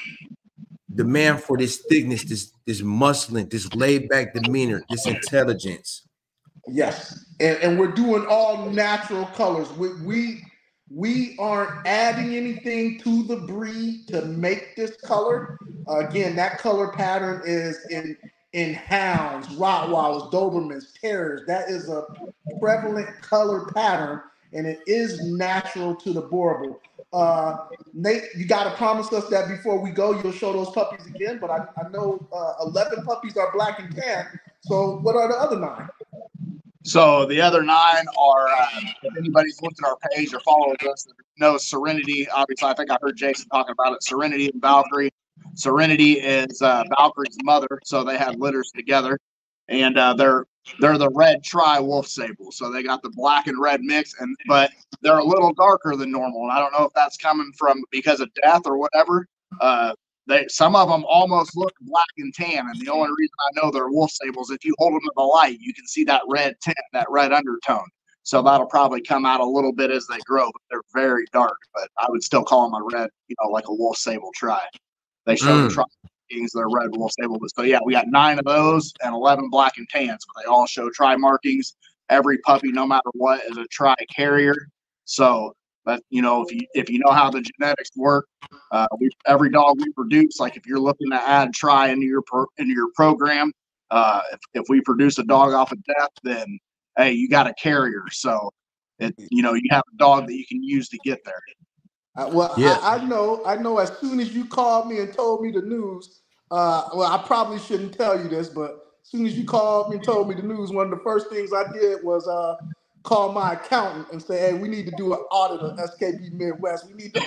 demand for this thickness, this this muscling, this laid back demeanor, this intelligence. yes, and, and we're doing all natural colors. We we we aren't adding anything to the breed to make this color. Uh, again, that color pattern is in in hounds, Rottweilers, Dobermans, Terriers. That is a prevalent color pattern, and it is natural to the Boerboel. Uh, Nate, you got to promise us that before we go, you'll show those puppies again. But I, I know uh, eleven puppies are black and tan. So what are the other nine? So the other nine are, uh, if anybody's looked at our page or followed us, knows Serenity. Obviously, I think I heard Jason talking about it. Serenity and Valkyrie. Serenity is uh, Valkyrie's mother, so they have litters together, and uh, they're they're the red tri wolf sable. So they got the black and red mix, and but they're a little darker than normal. And I don't know if that's coming from because of death or whatever. Uh, They, some of them almost look black and tan, and the only reason I know they're wolf sables, if you hold them to the light, you can see that red tint, that red undertone. So that'll probably come out a little bit as they grow, but they're very dark. But I would still call them a red, you know, like a wolf sable tri. They show Mm. the tri markings, they're red wolf sable. But so yeah, we got nine of those and eleven black and tans, but they all show tri markings. Every puppy, no matter what, is a tri carrier. So. But you know, if you if you know how the genetics work, uh, we, every dog we produce, like if you're looking to add tri into your pro, into your program, uh, if, if we produce a dog off of death, then hey, you got a carrier. So it you know you have a dog that you can use to get there. Uh, well, Yeah. I, I know, I know. As soon as you called me and told me the news, uh, well, I probably shouldn't tell you this, but as soon as you called me and told me the news, one of the first things I did was uh, call my accountant and say, "Hey, we need to do an audit of S K B Midwest. We need to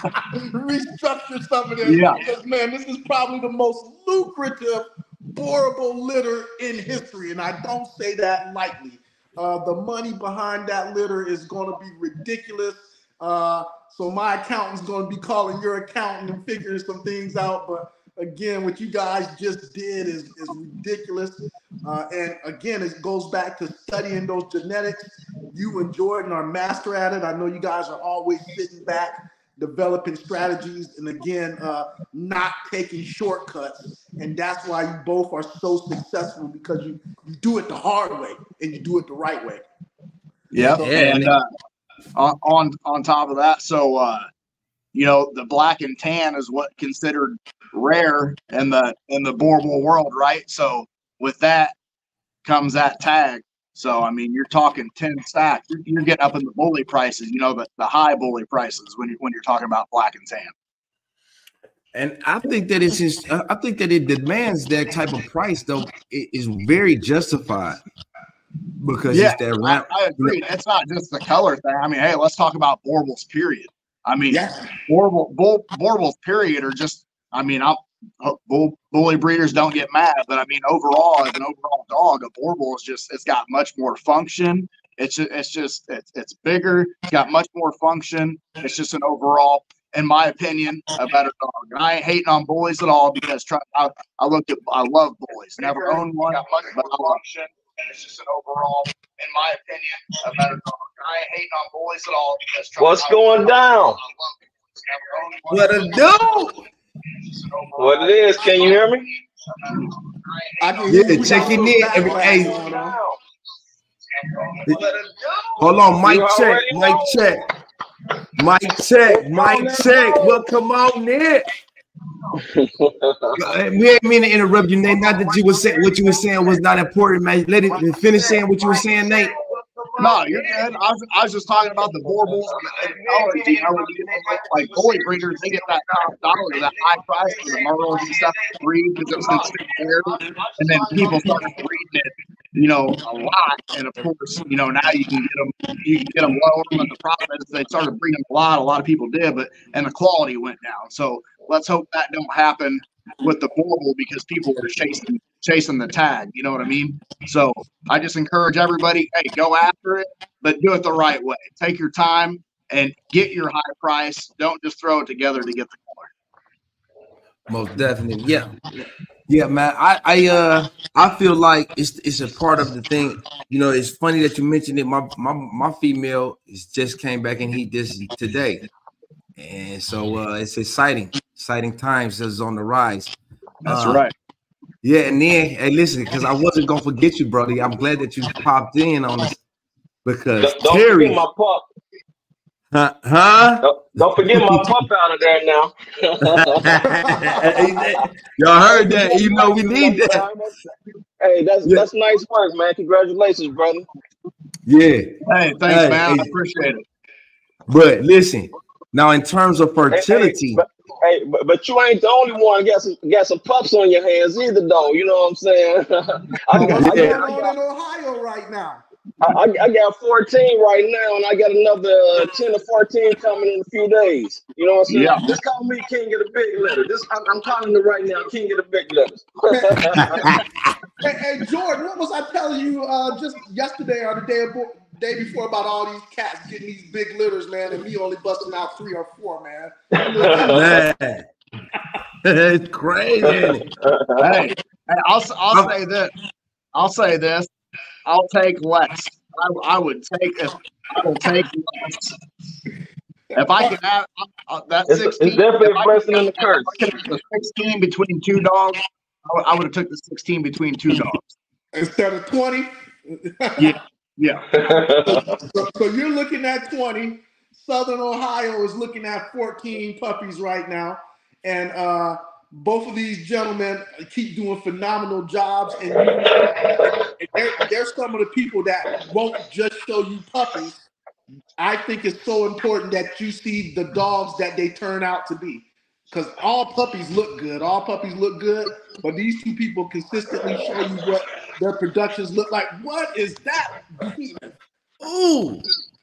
restructure some of this Yeah. because, man, this is probably the most lucrative Boerboel litter in history, and I don't say that lightly. Uh, the money behind that litter is going to be ridiculous." Uh, so my accountant's going to be calling your accountant and figuring some things out. But again, what you guys just did is, is ridiculous. Uh, and again, it goes back to studying those genetics. You and Jordan are master at it. I know you guys are always sitting back, developing strategies, and again, uh, not taking shortcuts. And that's why you both are so successful, because you, you do it the hard way and you do it the right way. Yep. Yeah, And and- uh, on, on on top of that, so uh, you know, the black and tan is what considered rare in the in the Boerboel world, right? So with that comes that tag. So I mean, you're talking ten stacks. You're, you're getting up in the bully prices. You know, the, the high bully prices when you when you're talking about black and tan. And I think that it's just, I think that it demands that type of price, though. It is very justified because Yeah, it's that I, ramp. I agree. It's not just the color thing. I mean, hey, let's talk about Boerboel's period. I mean, Yes. Boerboel, Bull, Boerboel's period are just, I mean, I'm, bull, bully breeders don't get mad, but I mean, overall, as an overall dog, a Boerboel is just, it's got much more function. It's just, it's just, it's, it's bigger. It's got much more function. It's just an overall, in my opinion, a better dog. And I ain't hating on bullies at all, because try, I, I looked at, I love bullies. Never Bigger, owned one, got much but more I love function. It's just an overall, in my opinion, a better dog. I ain't hating on boys at all. Because What's going down? What a do? What it is? Can you hear me? I can hear Yeah, you. checking in every hey. Hold on, mic You check, already mic know. check, mic check, mic check. Well, come on, Nick. We ain't mean to interrupt you, Nate. Not that you were saying what you were saying was not important, man. Let it finish saying what you were saying, Nate. No, you're good. I was, I was just talking about the Borbals and colors. You know, when you get like boy breeders, they get that top dollar, that high price for the Merles and stuff to breed because it was instant care. And then people started breeding it, you know, a lot. And of course, you know, now you can get them, you can get them lower. But the problem is they started breeding a lot. A lot of people did, but and the quality went down. So let's hope that don't happen with the Borble because people were chasing chasing the tag. You know what I mean? So I just encourage everybody, hey, go after it, but do it the right way. Take your time and get your high price. Don't just throw it together to get the color. Most definitely, yeah, yeah, man. I, I, uh, I feel like it's it's a part of the thing. You know, it's funny that you mentioned it. My my my female is just came back in heat this today, and so uh, it's exciting, exciting times is on the rise. That's uh, right. Yeah, and then hey, listen, because I wasn't gonna forget you, brother. I'm glad that you popped in on us because Don't, don't Terry, forget my pup. huh? huh? Don't, don't forget my pup out of there now. Y'all heard that? You know we need that. Hey, that's Yeah. that's nice work, man. Congratulations, brother. Yeah. Hey, thanks, Hey, man. hey. I appreciate it. But listen, now in terms of Hey, fertility, hey, but, hey, but, but you ain't the only one got some got some pups on your hands either, though. You know what I'm saying? I, Oh, got, what's I, Yeah. got, going I, on got, in Ohio right now? I, I got fourteen right now, and I got another uh, ten or fourteen coming in a few days. You know what I'm saying? Yeah. Just call me King of the Big Letter. This I'm, I'm calling it right now, King of the Big Letters. Hey, hey, Jordan, what was I telling you uh, just yesterday or the day, abo- day before about all these cats getting these big litters, man, and me only busting out three or four, man? man, it's crazy. Ain't it? Hey, hey I'll I'll say this. I'll say this. I'll take less. I, I would take if I will take less. If I can have uh, that It's, sixteen, it's definitely if a I blessing can, and a if I curse. can have the sixteen between two dogs, I would, I would have took the sixteen between two dogs. Instead of twenty? Yeah, yeah. So, so you're looking at twenty. Southern Ohio is looking at fourteen puppies right now. And uh, both of these gentlemen keep doing phenomenal jobs. And you, they're, they're some of the people that won't just show you puppies. I think it's so important that you see the dogs that they turn out to be. Because all puppies look good. All puppies look good. But these two people consistently show you what their productions look like. What is that? Ooh,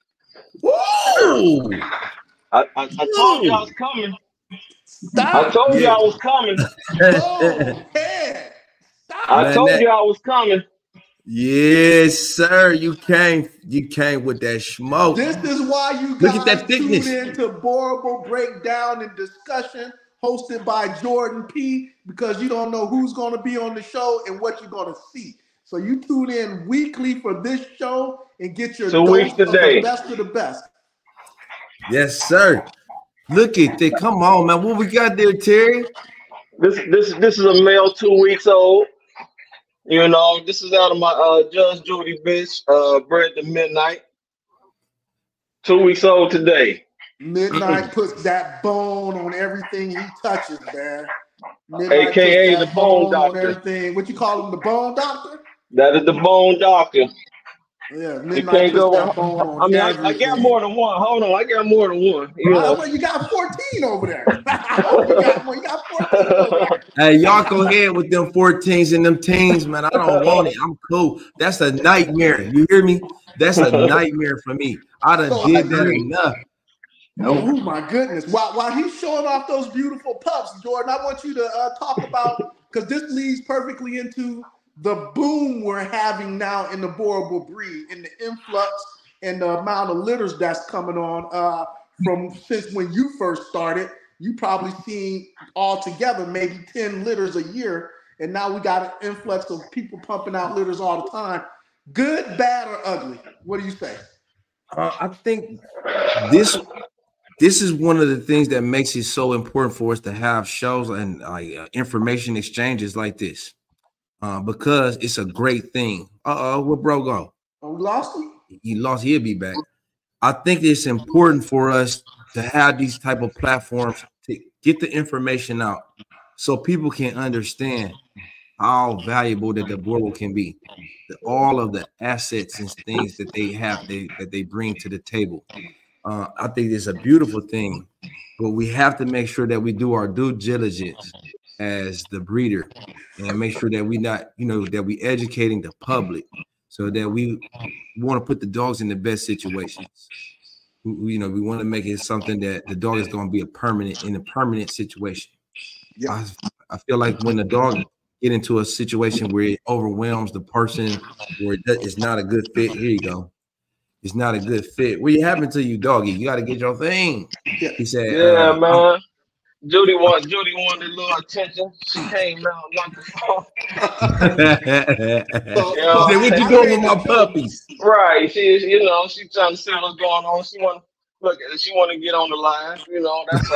ooh, I, I, I told you I was coming. I Stop. told you yeah. I was coming. Go ahead. Stop. I Man, told that- you I was coming. Yes, sir. You came, you came with that smoke. This is why you Look at guys that thickness. tune into Borable Breakdown and Discussion hosted by Jordan P. because you don't know who's going to be on the show and what you're going to see. So you tune in weekly for this show and get your Two dose weeks of today. the best of the best. Yes, sir. Look at that. Come on, man. What we got there, Terry? This this this is a male, two weeks old. You know, this is out of my uh, Judge Judy bitch, uh, bred to midnight. Two weeks old today. Midnight puts that bone on everything he touches, man. Midnight A K A puts the that bone bone on doctor. everything. What you call him, the bone doctor? That is the bone doctor. Yeah, You Midnight can't puts go that wrong. bone on I mean, I, I everything. got more than one. Hold on, I got more than one. You Uh, know. well, you got fourteen over there. you got more. You got fourteen over there. Hey, y'all go ahead with them fourteens and them teens, man. I don't want it. I'm cool. That's a nightmare. You hear me? That's a nightmare for me. I done So, did that enough. oh my goodness! While while he's showing off those beautiful pups, Jordan, I want you to uh, talk about because this leads perfectly into the boom we're having now in the Borable breed, in the influx and the amount of litters that's coming on uh, from since when you first started. You probably seen altogether maybe ten litters a year, and now we got an influx of people pumping out litters all the time. Good, bad, or ugly? What do you say? Uh, I think this this is one of the things that makes it so important for us to have shows and uh, information exchanges like this, uh, because it's a great thing. Uh oh, where bro go? Oh, we lost him? He lost. He'll be back. I think it's important for us to have these type of platforms to get the information out so people can understand how valuable that the boardwalk can be, all of the assets and things that they have, they, that they bring to the table. Uh, I think it's a beautiful thing, but we have to make sure that we do our due diligence as the breeder and make sure that we not, you know, that we educating the public so that we want to put the dogs in the best situations. We, you know, we want to make it something that the dog is going to be a permanent in a permanent situation. Yeah. I, I feel like when the dog get into a situation where it overwhelms the person, where it's not a good fit. Here you go. It's not a good fit. What happened to you, doggy? You got to get your thing. He said, "Yeah, uh, man. I'm, Judy want Judy wanted a little attention. She came out like the phone. so, you know, what you doing with my puppies?" Right. She, you know, she trying to see what's going on. She want look. She want to get on the line. You know, that's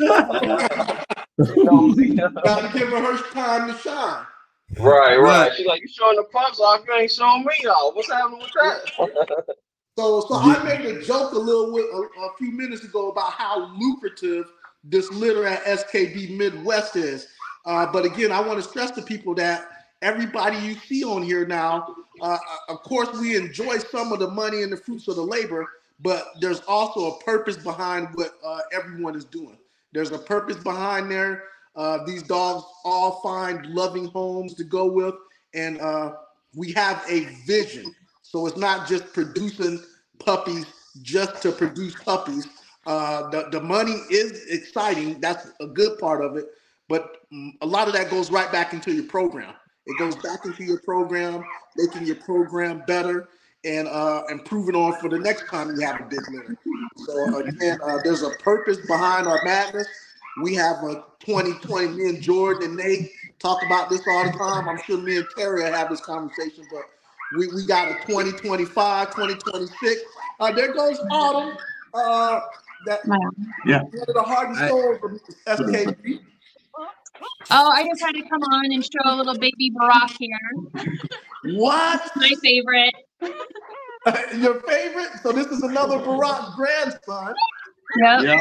all. You know, you know. Gotta give her her time to shine. Right, right. She's like, you showing the pups off, you ain't showing me off. What's happening with that? So, so I made a joke a little bit a, a few minutes ago about how lucrative this litter at S K B Midwest is. Uh, but again, I want to stress to people that everybody you see on here now, uh, of course, we enjoy some of the money and the fruits of the labor, but there's also a purpose behind what uh, everyone is doing. There's a purpose behind there. Uh, these dogs all find loving homes to go with, and uh, we have a vision. So it's not just producing puppies just to produce puppies. Uh, the, the money is exciting. That's a good part of it. But a lot of that goes right back into your program. It goes back into your program, making your program better and uh, improving on for the next time you have a big litter. So again, uh, there's a purpose behind our madness. We have a twenty twenty, me and Jordan and Nate talk about this all the time. I'm sure me and Terry have this conversation, but we, we got a twenty twenty-five, twenty twenty-six. Uh, there goes Autumn. Uh, that, yeah. One of the hardest stores from S K B. Oh, I just had to come on and show a little baby Barack here. What? My favorite. Uh, your favorite? So this is another Barack grandson. Yep. Yep.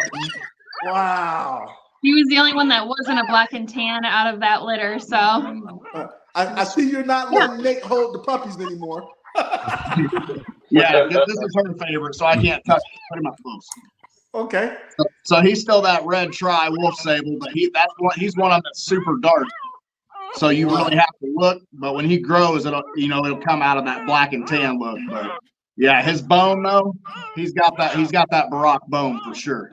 Wow. He was the only one that wasn't a black and tan out of that litter, so. Uh, I, I see you're not letting yeah. Nate hold the puppies anymore. Yeah, this, this is her favorite, so I can't touch it. Put him up close. Okay. So, so he's still that red tri wolf sable, but he that's one he's one of them that's super dark. So you really have to look, but when he grows, it'll you know it'll come out of that black and tan look. But yeah, his bone though, he's got that he's got that Barack bone for sure.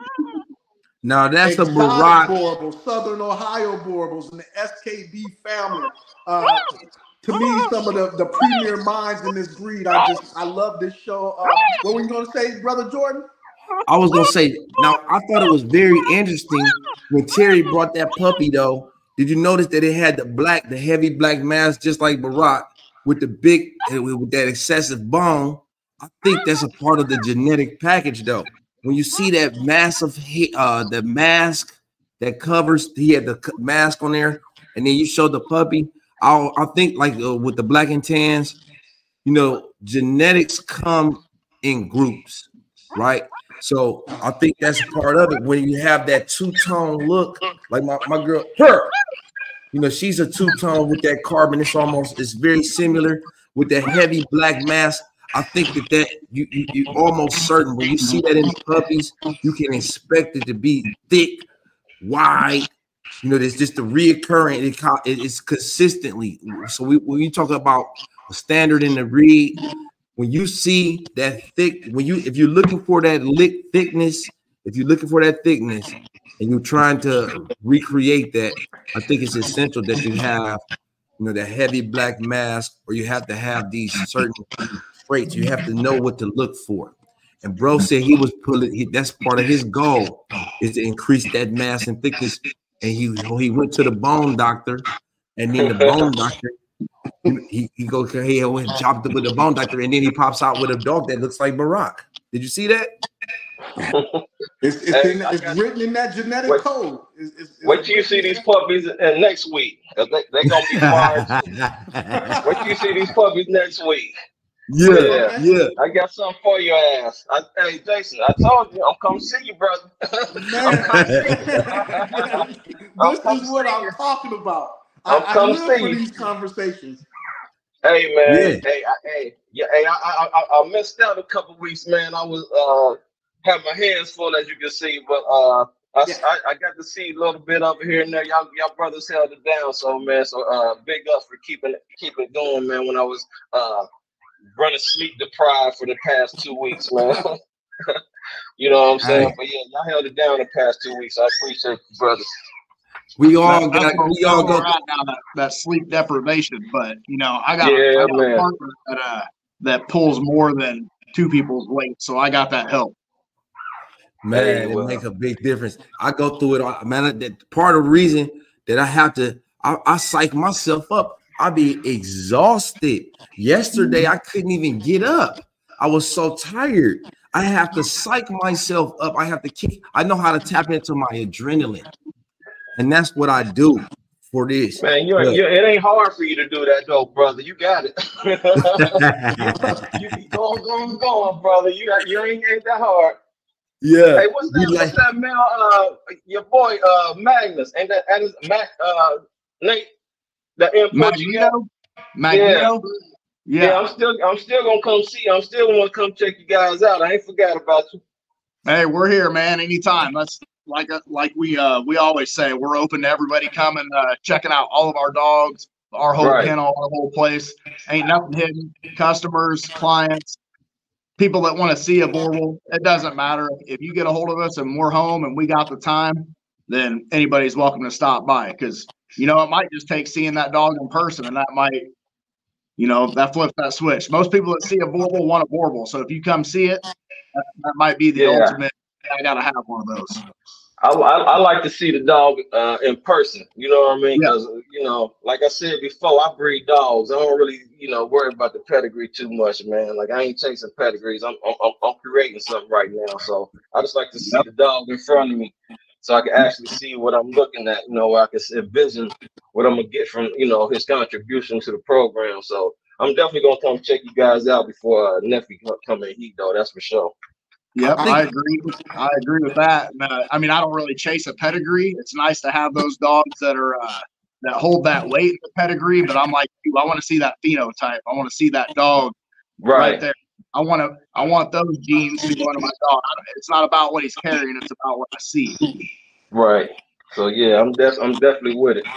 Now that's Exotic a Barack. Borbles, Southern Ohio Borbles, and the S K B family. Uh, to me, some of the, the premier minds in this breed. I just I love this show. Uh, what were you gonna say, Brother Jordan? I was gonna say. Now I thought it was very interesting when Terry brought that puppy. Though, did you notice that it had the black, the heavy black mask, just like Barack, with the big, with that excessive bone? I think that's a part of the genetic package, though. When you see that massive, uh, the mask that covers, he had the mask on there, and then you show the puppy. I I think like uh, with the black and tans, you know, genetics come in groups, right? So I think that's part of it. When you have that two-tone look, like my, my girl, her, you know, she's a two-tone with that carbon. It's almost, it's very similar with that heavy black mask. I think that that you, you you almost certain when you see that in the puppies, you can expect it to be thick, wide. You know, there's just a reoccurring. It, it's consistently. So we, when you talk about a standard in the breed, when you see that thick, when you if you're looking for that lick thickness, if you're looking for that thickness, and you're trying to recreate that, I think it's essential that you have, you know, the heavy black mask, or you have to have these certain traits. You have to know what to look for. And bro said he was pulling. He, that's part of his goal is to increase that mass and thickness. And he he went to the bone doctor, and then the bone doctor he he goes he went chopped it with the bone doctor, and then he pops out with a dog that looks like Barack. Did you see that? It's, it's, Hey, in, I it's got- wait, in that genetic wait, code. It's, it's, it's wait till you see these puppies uh, next week. They, they're going to be fire too. Wait till you see these puppies next week. Yeah, Yeah. yeah. I got something for your ass. I, hey, Jason, I told you, I'm coming to see you, brother. I'm coming to see you. I'm This coming is to what see I'm you. talking about. I'm I, I coming to live see for you. these conversations. Hey, man. Yeah. Hey, I, hey, yeah, hey, I, I, I, I missed out a couple weeks, man. I was uh had my hands full, as you can see, but uh, I, Yeah. I, I got to see a little bit over here and there. Y'all, y'all brothers held it down, so man. So uh, big ups for keeping keeping it going, man. When I was uh running sleep deprived for the past two weeks, man. You know what I'm saying? Hey. But yeah, y'all held it down the past two weeks. I appreciate you, brothers. We all That- that's got where- we that's all where go we're at now, that, that sleep deprivation. But you know, I got, Yeah, a, I got man. a partner that uh that pulls more than two people's weight, so I got that help. Man, Hey, it well. make a big difference. I go through it all, man. That part of the reason that I have to, I, I psych myself up. I be exhausted. Yesterday, I couldn't even get up. I was so tired. I have to psych myself up. I have to kick. I know how to tap into my adrenaline, and that's what I do for this. Man, you, Look. you it ain't hard for you to do that though, brother. You got it. you keep going, going, going, brother. You got you ain't ain't that hard. Yeah. Hey, what's that? We What's like- that man? Uh, your boy, uh, Magnus. Ain't that that is Mac? Uh, Nate. The import you got? Magneto, Magneto, Yeah. yeah. I'm still, I'm still gonna come see. I'm still gonna come check you guys out. I ain't forgot about you. Hey, we're here, man. Anytime. That's like uh, like we uh we always say. We're open to everybody coming, uh, checking out all of our dogs, our whole Right. kennel, our whole place. Ain't nothing hidden. Customers, clients, people that want to see a Boerboel. It doesn't matter if you get a hold of us and we're home and we got the time. Then anybody's welcome to stop by, because you know it might just take seeing that dog in person, and that might, you know, that flips that switch. Most people that see a Boerboel want a Boerboel. So if you come see it, that, that might be the Yeah. ultimate. I gotta have one of those. I, I, I like to see the dog uh, in person. You know what I mean? Yeah. Because you know, like I said before, I breed dogs. I don't really, you know, worry about the pedigree too much, man. Like I ain't chasing pedigrees. I'm I'm, I'm creating something right now. So I just like to see Yep. the dog in front of me, so I can actually see what I'm looking at. You know, where I can envision what I'm gonna get from, you know, his contribution to the program. So I'm definitely gonna come check you guys out before uh, nephew come in heat, though. That's for sure. Yep, I think- I agree. I agree with that. And, uh, I mean, I don't really chase a pedigree. It's nice to have those dogs that are uh, that hold that weight in the pedigree. But I'm like, dude, I want to see that phenotype. I want to see that dog right, Right. there. I want to. I want those genes to go into my dog. I don't- It's not about what he's carrying. It's about what I see. Right. So yeah, I'm def I'm definitely with it.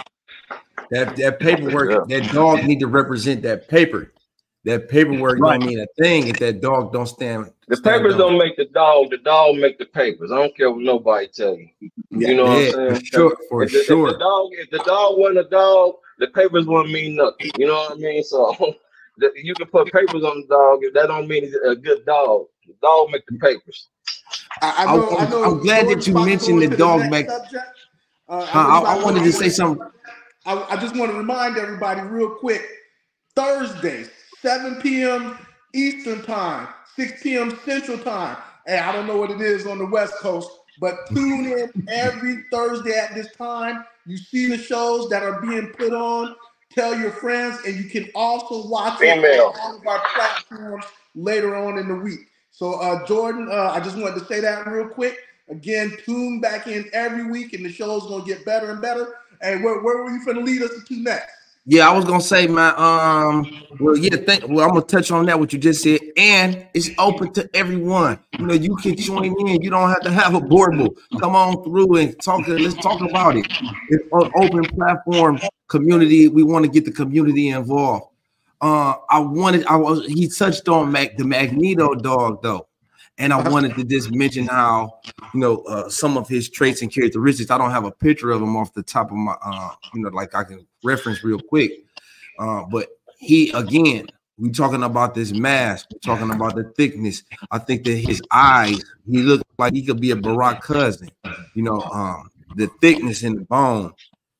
That that paperwork, Yeah. that dog need to represent that paper. That paperwork Right. don't mean a thing if that dog don't stand. The stand papers up. don't make the dog. The dog make the papers. I don't care what nobody tell you. You know Yeah, what I'm for saying? sure, for if, the, if sure. the dog, if the dog wasn't a dog, the papers wouldn't mean nothing. You know what I mean? So the, you can put papers on the dog. If that don't mean he's a good dog. The dog make the papers. I, I I- know. I, I'm- know. I'm glad that Jordan's you about to mentioned go the into dog next back- subject. Uh, Uh, I, know I he's wanted about to go say into- something. I, I just want to remind everybody real quick. Thursday, seven p.m. Eastern time, six p.m. Central time. Hey, I don't know what it is on the West Coast, but tune in every Thursday at this time. You see the shows that are being put on. Tell your friends, and you can also watch it Email. on all of our platforms later on in the week. So, uh, Jordan, uh, I just wanted to say that real quick. Again, tune back in every week, and the show's gonna get better and better. Hey, where, where were you finna lead us to next? Yeah, I was gonna say, man. Um, well, yeah, think. Well, I'm gonna touch on that what you just said, and it's open to everyone. You know, you can join in. You don't have to have a Boerboel. Come on through and talk. Let's talk about it. It's an open platform community. We want to get the community involved. Uh, I wanted. I was. He touched on Mac, the Magneto dog, though, and I wanted to just mention how, you know, uh, some of his traits and characteristics. I don't have a picture of him off the top of my, uh, you know, like I can reference real quick. Uh, but he, again, we talking about this mask. We're talking about the thickness. I think that his eyes, he looked like he could be a Barack cousin. You know, um, the thickness in the bone,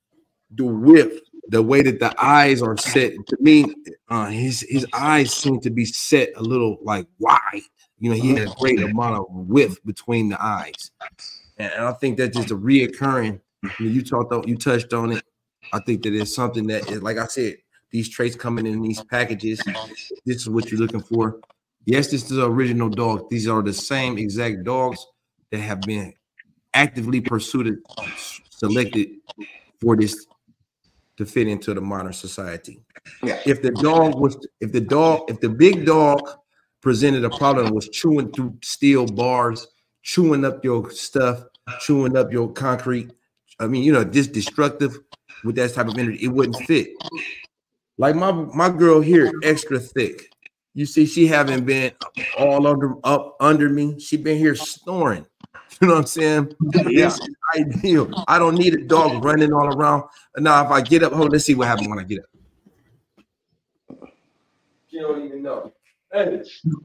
the width, the way that the eyes are set. To me, uh, his his eyes seem to be set a little like wide. You know, he had a great amount of width between the eyes. And I think that's just a reoccurring. You, know, you talked on, you touched on it. I think that it's something that is, like I said, these traits coming in these packages. This is what you're looking for. Yes, this is the original dog. These are the same exact dogs that have been actively pursued, selected for this to fit into the modern society. Yeah. If the dog was, if the dog, if the big dog presented a problem and was chewing through steel bars, chewing up your stuff, chewing up your concrete, I mean, you know, this destructive with that type of energy, it wouldn't fit. Like my my girl here, extra thick. You see, she haven't been all under up under me. She been here snoring. You know what I'm saying? Yeah. This is ideal. I don't need a dog running all around. Now, if I get up, hold, let's see what happens when I get up. She don't even know. Hey.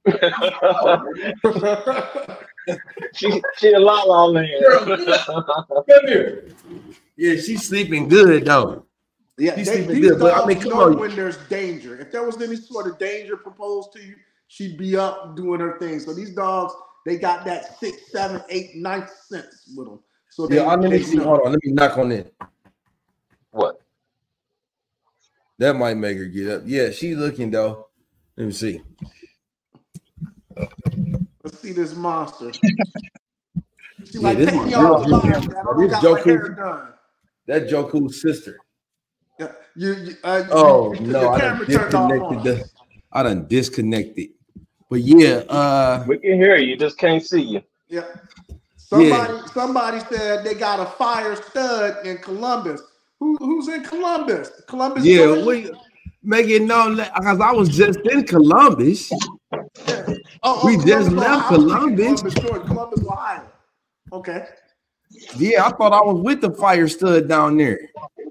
she she a lot on there. Come here. Yeah, she's sleeping good though. Yeah, she's they, sleeping these good. But I dogs mean, come know on. when there's danger. If there was any sort of danger proposed to you, she'd be up doing her thing. So these dogs, they got that six, seven, eight, ninth sense with them. So they, Yeah, let me they see. know. Hold on, let me knock on it. What? That might make her get up. Yeah, she's looking though. Let me see. Let's see this monster. She's Yeah, like, this take my me girl off the here. line, man. I This don't got my Joku- hair done. That Joku's sister. Yeah, you, you, uh, Oh you, no, your I done camera turned off disconnected on the. us. I done disconnected. But yeah, uh, We can hear you, just can't see you. Yeah. Somebody, somebody said they got a fire stud in Columbus. Who, who's in Columbus? Columbus. yeah, Georgia? we make it known because I was just in Columbus. Yeah. Oh, We oh, just Columbus, left Ohio. I was thinking Columbus. Columbus, Georgia. Columbus, Ohio. Okay. Yeah, I thought I was with the fire stud down there.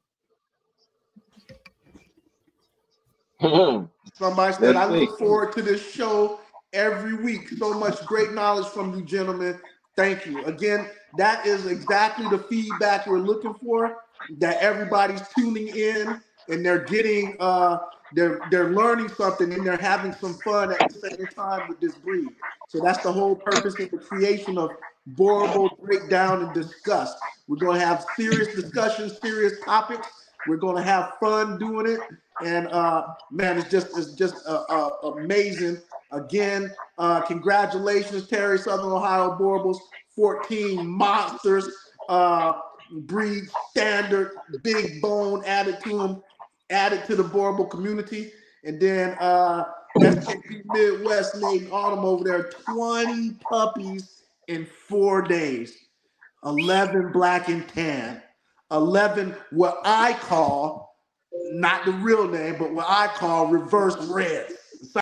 Somebody said, Let's I see. look forward to this show every week. So much great knowledge from you, gentlemen. Thank you. Again, that is exactly the feedback we're looking for, that everybody's tuning in and they're getting, uh, they're, they're learning something and they're having some fun at the same time with this breed. So that's the whole purpose of the creation of Boerboel Breakdown and Discuss. We're going to have serious discussions, serious topics. We're going to have fun doing it. And uh, man, it's just it's just uh, uh, amazing. Again, uh, congratulations, Terry, Southern Ohio Boerboels, fourteen monsters, uh, breed standard, big bone added to them, added to the Boerboel community. And then uh, S K P Midwest, Nathan Autumn over there, twenty puppies in four days, eleven black and tan, eleven what I call, not the real name, but what I call reverse red.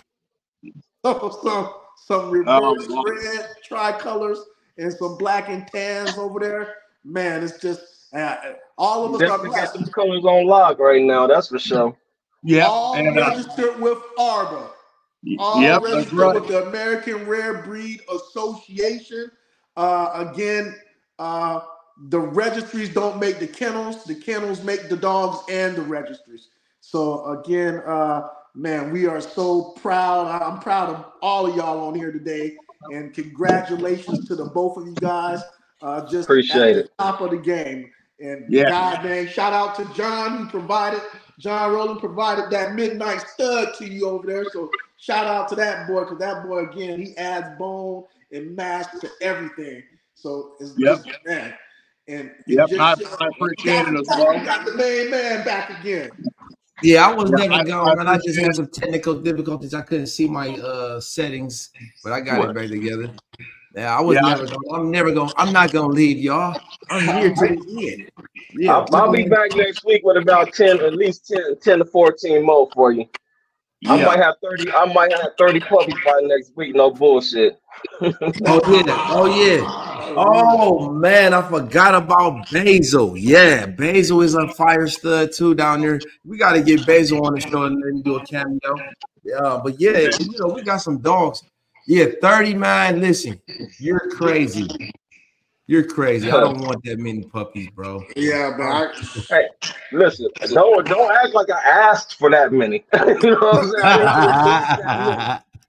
So some some reverse Oh, wow. red tricolors and some black and tans over there. Man, it's just uh, all of us are Definitely got blessed. some colors on lock right now, that's for sure. Yeah. All And, uh, registered with ARBA. All yep, that's registered right. with the American Rare Breed Association. Uh, again, uh, the registries don't make the kennels. The kennels make the dogs and the registries. So again, uh, man, we are so proud. I'm proud of all of y'all on here today. And congratulations to the both of you guys. Uh, just Appreciate at the it. top of the game. And Yeah. God dang, shout out to John who provided, John Rowland provided that midnight stud to you over there. So shout out to that boy, because that boy, again, he adds bone and mass to everything. So it's Yep. just, man. And it Yep, just I, shows- I appreciate got, it as got- well. got the main man back again. Yeah, I was Yeah, never I- gone, I man. I just appreciate had it. some technical difficulties. I couldn't see my uh settings, but I got What? it back together. Yeah, I was Yeah, I- never going. I'm never going. I'm not going to leave y'all. I'm here to the end. Yeah, I'll, I'll be back next week with about ten, at least ten, ten to fourteen more for you. I Yeah. might have thirty. I might have thirty puppies by next week. No bullshit. Oh yeah. Oh yeah. Oh man, I forgot about Basil. Yeah, Basil is a fire stud too down there. We got to get Basil on the show and then do a cameo. Yeah, but yeah, you know we got some dogs. Yeah, thirty man. Listen, you're crazy. You're crazy. I don't want that many puppies, bro. Yeah, but I, Hey, listen, don't don't act like I asked for that many. You know what I'm saying?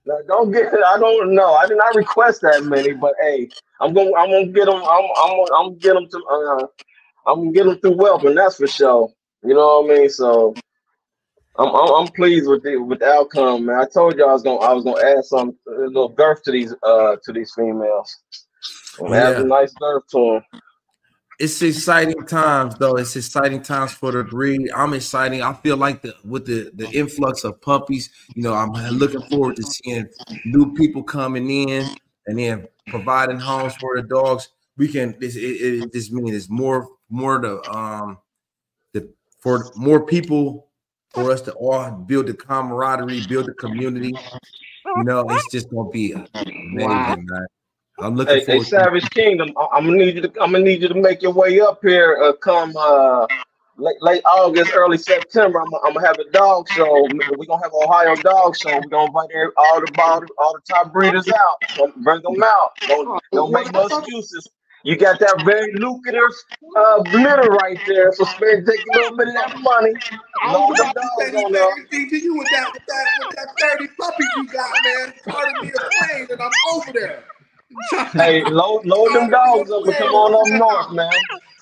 Now, don't get. I don't know. I did not request that many, but hey, I'm gonna. I'm gonna get them. I'm. I'm. Gonna, I'm gonna get them to. Uh, I'm gonna get them through Whelping. That's for sure. You know what I mean? So. I'm, I'm I'm pleased with the with the outcome, man. I told you I was gonna I was gonna add some a little girth to these uh to these females. I'm Yeah. adding a nice girth to them. It's exciting times, though. It's exciting times for the breed. I'm excited. I feel like the with the the influx of puppies, you know, I'm looking forward to seeing new people coming in and then providing homes for the dogs. We can. This it, it this means it's more more to um the for more people. For us to all build the camaraderie, build the community, you know, it's just gonna be amazing, Wow. man. I'm looking Hey, hey, forward to Savage Kingdom, I- I'm gonna need you to I'm gonna need you to make your way up here. Uh, come uh, late, late August, early September. I'm, I'm gonna have a dog show. We're gonna have an Ohio dog show. We're gonna invite every- all the all the, all the top breeders out. Gonna bring them out. Don't, don't make no excuses. You got that very lucrative uh, glitter right there. So spend take a little bit of that money. I Load was them about to say dogs the on up. same thing to you with that, with that, with that thirty puppies you got, man. Part of me afraid, and I'm over there. Hey, load load them dogs up and come on up north, man.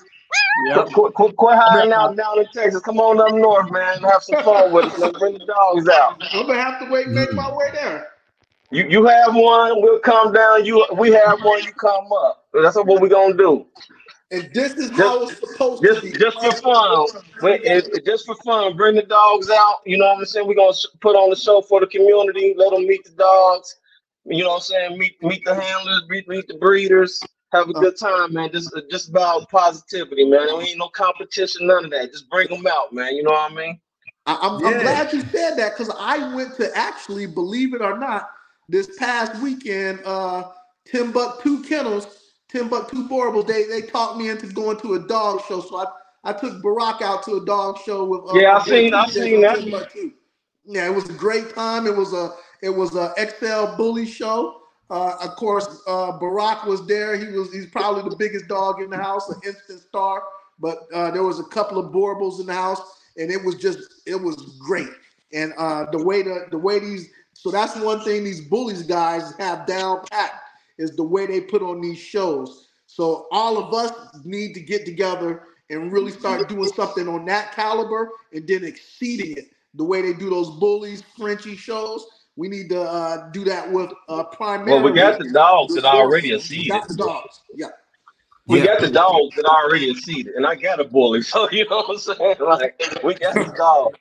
Yep. Quit, quit, quit hiring out down in Texas. Come on up north, man. Have some fun with us. Let's bring the dogs out. I'm gonna have to wait, and make my way there. You you have one, we'll come down. You we have one, you come up. That's what we're gonna do. And this is how it's supposed Just to be. just for fun. When- it- it- just for fun. Bring the dogs out. You know what I'm saying? We're gonna sh- put on the show for the community. Let them meet the dogs. You know what I'm saying? Meet meet the handlers. Meet meet the breeders. Have a good time, man. Just just about positivity, man. There ain't no competition, none of that. Just bring them out, man. You know what I mean? I, I'm, Yeah. I'm glad you said that because I went to actually, believe it or not, this past weekend, uh, Timbuktu Kennels, Timbuktu Borables, they they talked me into going to a dog show. So I, I took Barack out to a dog show with uh, Yeah, I my boy seen- I T J seen from that. Timbuktu. Yeah, it was a great time. It was a it was a X L bully show. Uh, of course, uh, Barack was there. He was he's probably the biggest dog in the house, an instant star. But uh, there was a couple of Borables in the house, and it was just it was great. And uh, the way the the way these so that's one thing these bullies guys have down pat is the way they put on these shows. So all of us need to get together and really start doing something on that caliber, and then exceeding it the way they do those bullies Frenchie shows. We need to uh, do that with uh, primarily. Well, we got the dogs that already are We seeded. got the dogs. Yeah. We Yeah. got the dogs that already are seeded, and I got a bully, so you know what I'm saying. Like we got the dogs.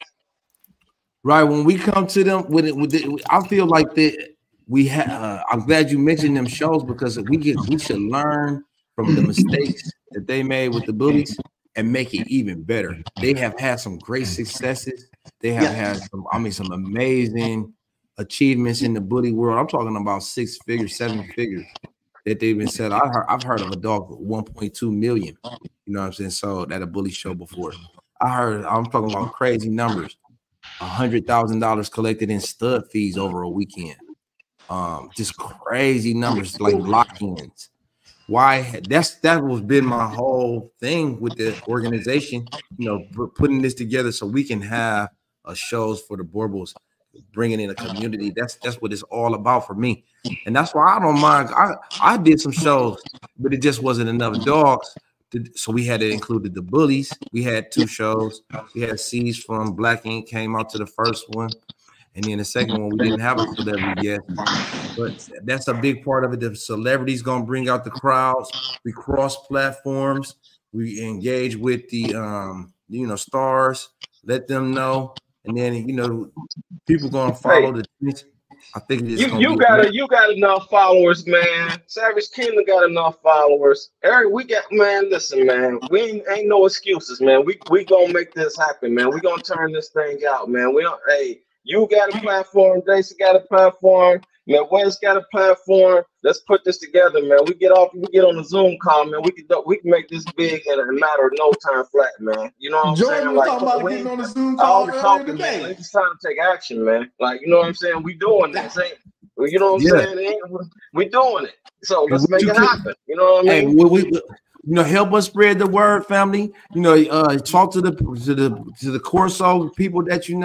right when we come to them with it. With the, I feel like that we have. Uh, I'm glad you mentioned them shows because we get we should learn from the mistakes that they made with the bullies and make it even better. They have had some great successes. They have Yeah. had some. I mean, some amazing achievements in the bully world. I'm talking about six figures, seven figures that they've been said. I heard, I've heard of a dog with one point two million. You know what I'm saying? So at a bully show before. I heard. I'm talking about crazy numbers. A hundred thousand dollars collected in stud fees over a weekend. Um, just crazy numbers like lock-ins. Why? That's that was been my whole thing with the organization. You know, p- putting this together so we can have uh, shows for the Borbals, bringing in a community. That's that's what it's all about for me, and that's why I don't mind. I I did some shows, but it just wasn't enough dogs. To, so we had to include the bullies. We had two shows. We had C's from Black Ink came out to the first one, and then the second one we didn't have a celebrity yet. But that's a big part of it. The celebrities gonna bring out the crowds. We cross platforms. We engage with the um, you know, stars. Let them know, and then you know, people gonna follow the tweets. I think it's You gonna you be got a, you got enough followers, man. Savage Kingdom got enough followers. Eric, we got man. Listen, man. We ain't, ain't no excuses, man. We we gonna make this happen, man. We gonna turn this thing out, man. We don't. Hey, you got a platform. Jason got a platform. Man, Wes got a platform. Let's put this together, man. We get off. We get on the Zoom call, man. We can do- we can make this big in a matter of no time flat, man. You know what I'm Jordan saying? was Like talking about we getting ain't on the Zoom all call the earlier talking, man. today. It's time to take action, man. Like you know what I'm saying? We doing this. Ain't you know what I'm Yeah. saying? Ain't- We doing it. So And let's what make you it can- happen. You know what I Hey, mean? we, we, we- you know, help us spread the word, family. You know, uh, talk to the to the to the Corso people that you know.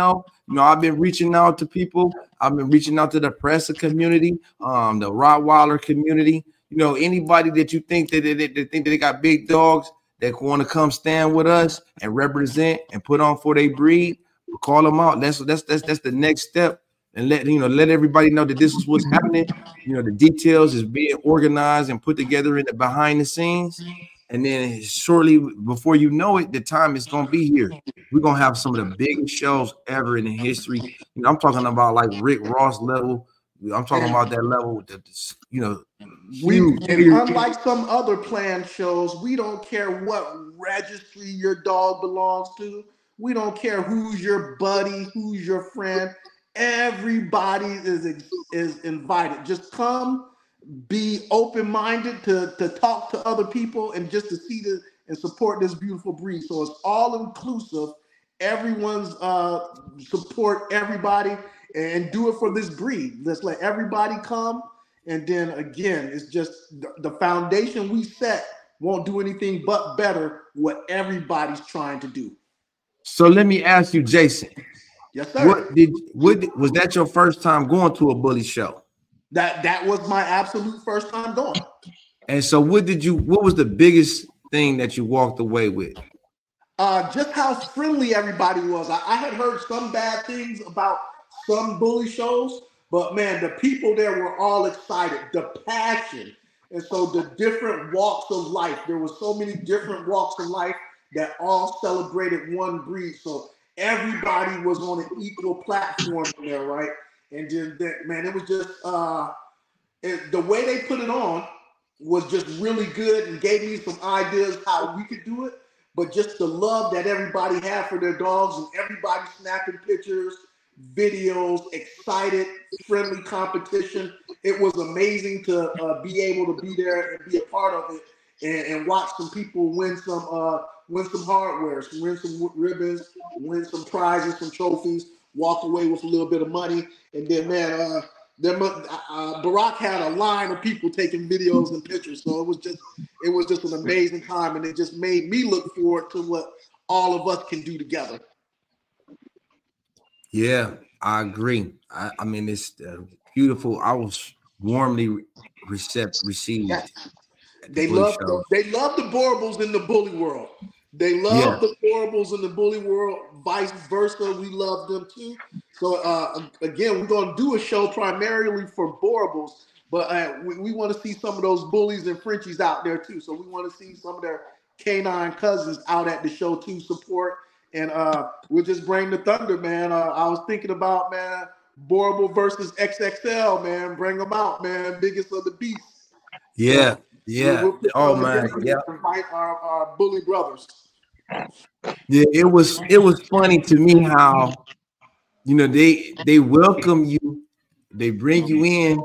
You know, I've been reaching out to people. I've been reaching out to the Presa community, um, the Rottweiler community. You know, anybody that you think that they, they, they think that they got big dogs that want to come stand with us and represent and put on for their breed, call them out. That's that's that's that's the next step. And let you know, let everybody know that this is what's happening. You know, the details is being organized and put together in the behind the scenes. And then shortly before you know it, the time is gonna be here. We're gonna have some of the biggest shows ever in the history. You know, I'm talking about like Rick Ross level. I'm talking about that level that, you know, we huge, and huge. unlike some other planned shows, we don't care what registry your dog belongs to. We don't care who's your buddy, who's your friend. Everybody is is invited. Just come, be open-minded to, to talk to other people and just to see the and support this beautiful breed. So it's all inclusive. Everyone's uh, support everybody and do it for this breed. Let's let everybody come. And then again, it's just the, the foundation we set won't do anything but better what everybody's trying to do. So let me ask you, Jason. Yes, sir. What did what was that your first time going to a bully show? That that was my absolute first time going. And so what did you what was the biggest thing that you walked away with? Uh, just how friendly everybody was. I, I had heard some bad things about some bully shows, but man, the people there were all excited, the passion. And so the different walks of life, there were so many different walks of life that all celebrated one breed. So everybody was on an equal platform there, right? And then, that, man, it was just, uh, it, the way they put it on was just really good and gave me some ideas how we could do it. But just the love that everybody had for their dogs and everybody snapping pictures, videos, excited, friendly competition. It was amazing to uh, be able to be there and be a part of it and, and watch some people win some uh, win some hardware, win some ribbons, win some prizes, some trophies, walk away with a little bit of money. And then, man, uh, there, uh, Barack had a line of people taking videos and pictures. So it was just it was just an amazing time. And it just made me look forward to what all of us can do together. Yeah, I agree. I, I mean, it's uh, beautiful. I was warmly recept, received. Yeah. They love the, they love the Borables in the bully world. They love yeah. the Borables in the bully world. Vice versa, we love them too. So uh, again, we're gonna do a show primarily for Borables, but uh, we, we want to see some of those bullies and Frenchies out there too. So we want to see some of their canine cousins out at the show to support. And uh, we'll just bring the thunder, man. Uh, I was thinking about, man, Borable versus X X L, man. Bring them out, man. Biggest of the beasts. Yeah, so yeah. We'll oh man, yeah. Invite our, our bully brothers. Yeah, it was it was funny to me how, you know, they they welcome you, they bring you in,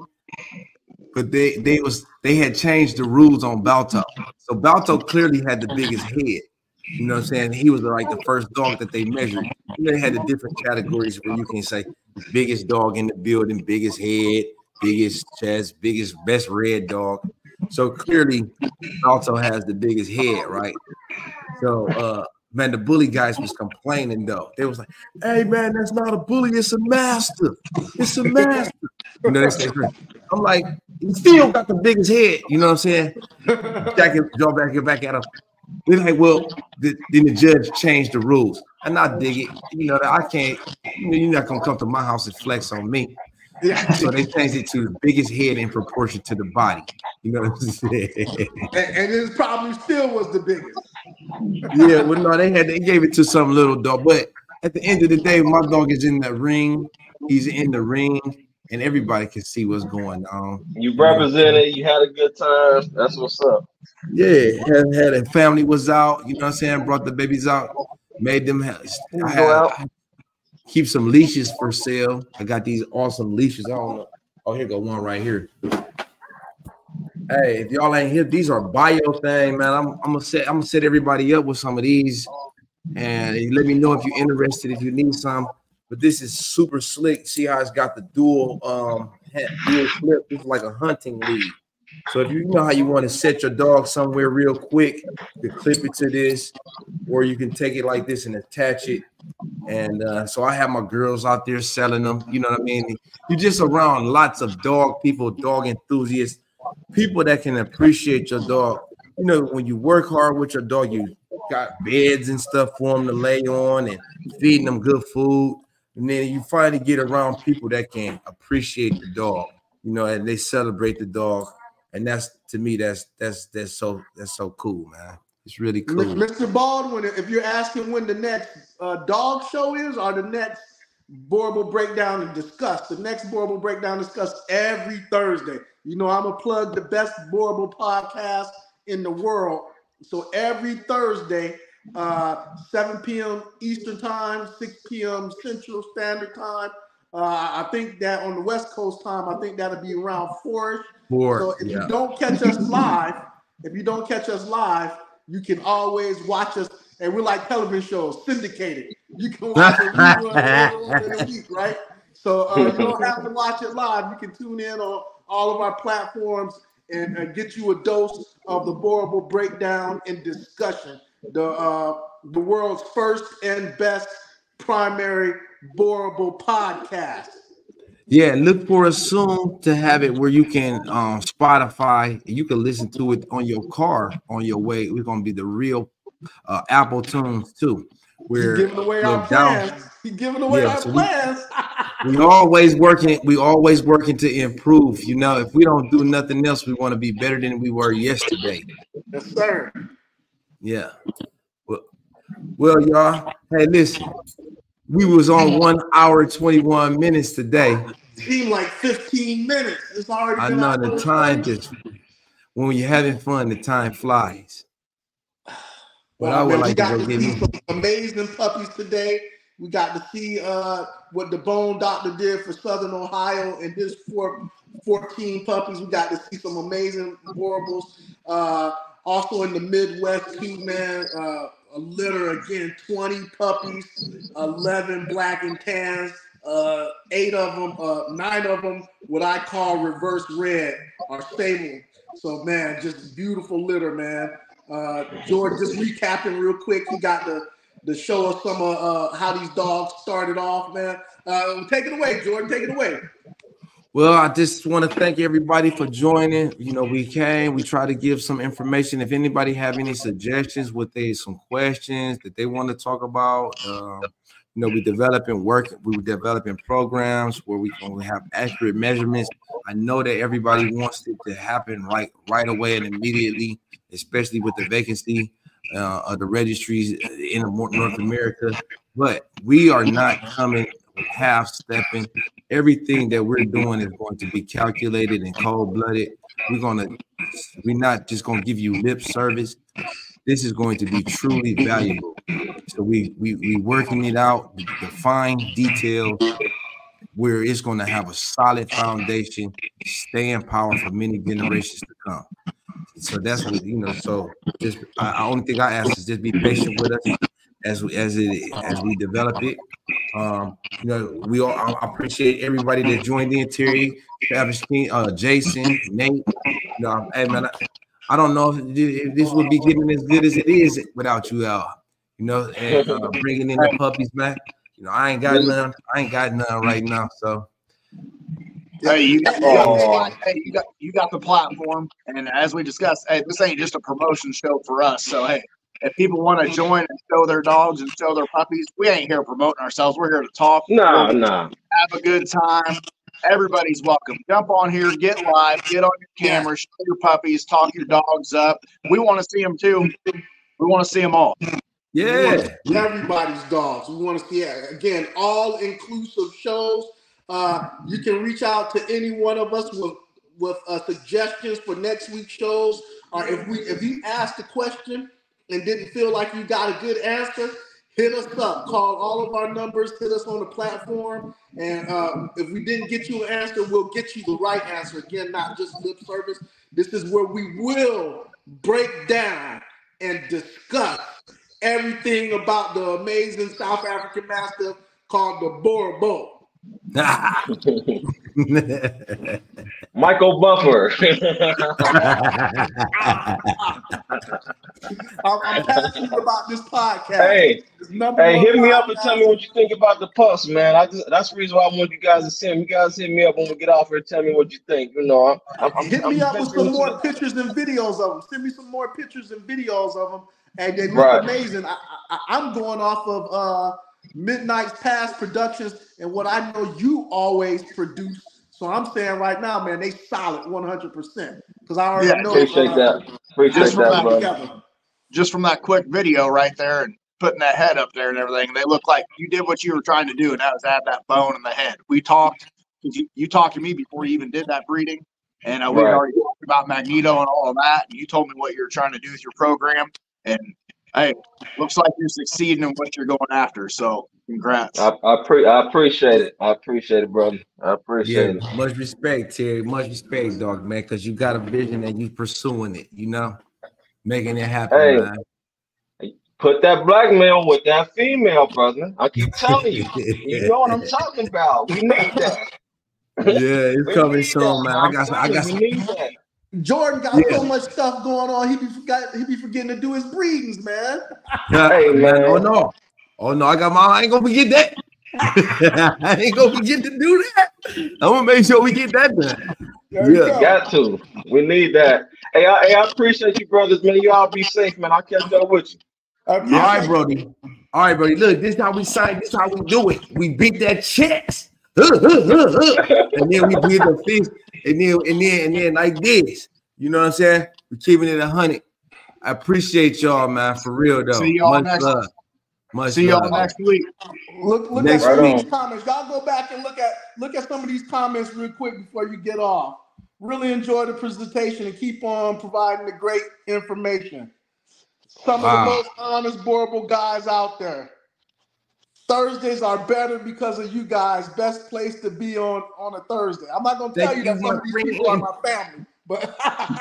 but they they was they had changed the rules on Balto. So Balto clearly had the biggest head. You know what I'm saying? He was like the first dog that they measured. You know, they had the different categories where you can say biggest dog in the building, biggest head, biggest chest, biggest, best red dog. So clearly, also has the biggest head, right? So, uh, man, the bully guys was complaining though. They was like, "Hey, man, that's not a bully. It's a master. It's a master." You know, that's I'm like, he still got the biggest head. You know what I'm saying? Jack it, draw back it back at him. They're like, well, the, then the judge changed the rules, and I dig it. You know that I can't. You know, you're not gonna come to my house and flex on me. Yeah. So they changed it to the biggest head in proportion to the body. You know what I'm saying? And, and it probably still was the biggest. Yeah, well, no, they had they gave it to some little dog, but at the end of the day, my dog is in the ring. He's in the ring, and everybody can see what's going on. You represented. You had a good time. That's what's up. Yeah, had, had a family was out, you know what I'm saying? Brought the babies out, made them have, I had, I keep some leashes for sale. I got these awesome leashes. I don't know. Oh, here go one right here. Hey, if y'all ain't here, these are bio thing, man. I'm, I'm gonna set I'm gonna set everybody up with some of these, and let me know if you're interested, if you need some. But this is super slick. See how it's got the dual um dual flip. It's like a hunting lead. So if you know how you want to set your dog somewhere real quick, you can clip it to this, or you can take it like this and attach it. And uh, so I have my girls out there selling them. You know what I mean? You're just around lots of dog people, dog enthusiasts, people that can appreciate your dog. You know, when you work hard with your dog, you got beds and stuff for them to lay on and feeding them good food. And then you finally get around people that can appreciate the dog, you know, and they celebrate the dog. And that's, to me, that's that's that's so that's so cool, man. It's really cool. Mister Baldwin, if you're asking when the next uh, dog show is or the next Boreable Breakdown and Discuss, the next Boreable Breakdown and Discuss every Thursday. You know, I'm going to plug the best Boreable podcast in the world. So every Thursday, uh, seven p.m. Eastern Time, six p.m. Central Standard Time. Uh, I think that on the West Coast time, I think that'll be around four. Four. So if yeah. you don't catch us live, if you don't catch us live, you can always watch us. And we're like television shows, syndicated. You can watch it in a week, right? So uh, you don't have to watch it live. You can tune in on all of our platforms and uh, get you a dose of the Boreable Breakdown and Discussion, the uh, the world's first and best primary Boreable podcast. Yeah, look for us soon to have it where you can um, Spotify. You can listen to it on your car on your way. We're gonna be the real uh, Apple Tunes too. We're He's giving away our down. plans. He's giving away Yeah, our so we- plans. We always working. We always working to improve. You know, if we don't do nothing else, we want to be better than we were yesterday. Yes, sir. Yeah. Well, well, y'all. Hey, listen. We was on one hour twenty-one minutes today. Seemed like fifteen minutes. It's already. I been know out the for time thirty. just when you're having fun, the time flies. But Well, I would man, we like to got go to give see him. some amazing puppies today. We got to see uh, what the Bone Doctor did for Southern Ohio and his four, fourteen puppies. We got to see some amazing Boreables. Uh, also in the Midwest too, man. Uh, a litter again, twenty puppies, eleven black and tans, uh, eight of them, uh, nine of them, what I call reverse red, are stable. So man, just beautiful litter, man. Uh, George, just recapping real quick. He got the to show us some of uh, how these dogs started off, man. Uh, take it away, Jordan. Take it away. Well, I just want to thank everybody for joining. You know, we came, we try to give some information. If anybody have any suggestions, with they some questions that they want to talk about, um, you know, we developing work, we were developing programs where we can have accurate measurements. I know that everybody wants it to happen right, right away and immediately, especially with the vacancy uh, of the registries in North America. But we are not coming half stepping. Everything that we're doing is going to be calculated and cold-blooded. We're gonna, we're not just gonna give you lip service. This is going to be truly valuable. So we we we working it out, the fine details, where it's going to have a solid foundation, stay in power for many generations to come. So that's what, you know. So just I, I only thing I ask is just be patient with us as we as it as we develop it. Um, you know, we all I appreciate everybody that joined in. Terry, Travis King, uh, Jason, Nate. You know, hey man, I, I don't know if, if this would be getting as good as it is without you out. You know, and uh, bringing in the puppies back. You know, I ain't got none. I ain't got none right now. So. Hey, you got, you, got, hey you, got, you got the platform, and as we discussed, hey, this ain't just a promotion show for us. So, hey, if people want to join and show their dogs and show their puppies, we ain't here promoting ourselves. We're here to talk. No, no. Have a good time. Everybody's welcome. Jump on here, get live, get on your camera, show your puppies, talk your dogs up. We want to see them too. We want to see them all. Yeah, everybody's dogs. We want to see it. Again, all inclusive shows. Uh, you can reach out to any one of us with with uh, suggestions for next week's shows, or if we if you asked a question and didn't feel like you got a good answer, hit us up. Call all of our numbers. Hit us on the platform, and uh, if we didn't get you an answer, we'll get you the right answer. Again, not just lip service. This is where we will break down and discuss everything about the amazing South African Mastiff called the Boreable. Michael Buffer. I'm, I'm passionate about this podcast. Hey, Number hey, one hit me up and podcast. tell me what you think about the Puffs, man. I just, that's the reason why I want you guys to send. You guys hit me up when we get off here and tell me what you think. You know, I'm, I'm, I'm Hit me I'm up with some more pictures and videos of them. Send me some more pictures and videos of them, and they look Right. amazing. I, I, I'm going off of uh, Midnight's past productions and what I know you always produce. So I'm saying right now, man, they solid one hundred percent. Because I already Yeah, know. Appreciate uh, that. Appreciate Just from that, that brother. together. just from that quick video right there and putting that head up there and everything, they look like you did what you were trying to do, and that was add that bone in the head. We talked, you, you talked to me before you even did that breeding, and uh, we Right. already talked about Magneto and all of that, and you told me what you were trying to do with your program, and hey, looks like you're succeeding in what you're going after, so congrats. I, I, pre- I appreciate it. I appreciate it, brother. I Yeah, appreciate it. much respect, Terry. Much respect, dog, man, because you got a vision and you pursuing it, you know, making it happen, Hey. man. Put that black male with that female, brother. I keep telling you. You know what I'm talking about. We need that. Yeah, it's We coming need soon, that, man. I got, some, I got. We Some, need that. Jordan got Yeah. so much stuff going on. He be forgot. He be forgetting to do his breedings, man. Hey, man. Oh no, oh no, I got my. I ain't gonna forget that. I ain't gonna forget to do that. I'm gonna make sure we get that done. There you Yeah. go. Got to. We need that. Hey, I, hey, I appreciate you, brothers, man. You all be safe, man. I'll catch up with you. I All appreciate right, you. Brody. All right, Brody. Look, this is how we sign. This is how we do it. We beat that chest, and then we did the fist, and then and then and then like this. You know what I'm saying? We're keeping it a hundred. I appreciate y'all, man, for real though. See y'all Much next- love. Much See y'all love. next week. Look, look Next at some of week. these comments. Y'all go back and look at look at some of these comments real quick before you get off. Really enjoy the presentation and keep on providing the great information. Some Wow. of the most honest, boreable guys out there. Thursdays are better because of you guys. Best place to be on on a Thursday. I'm not gonna tell Thank you you, that some my of these friend. people are my family, but,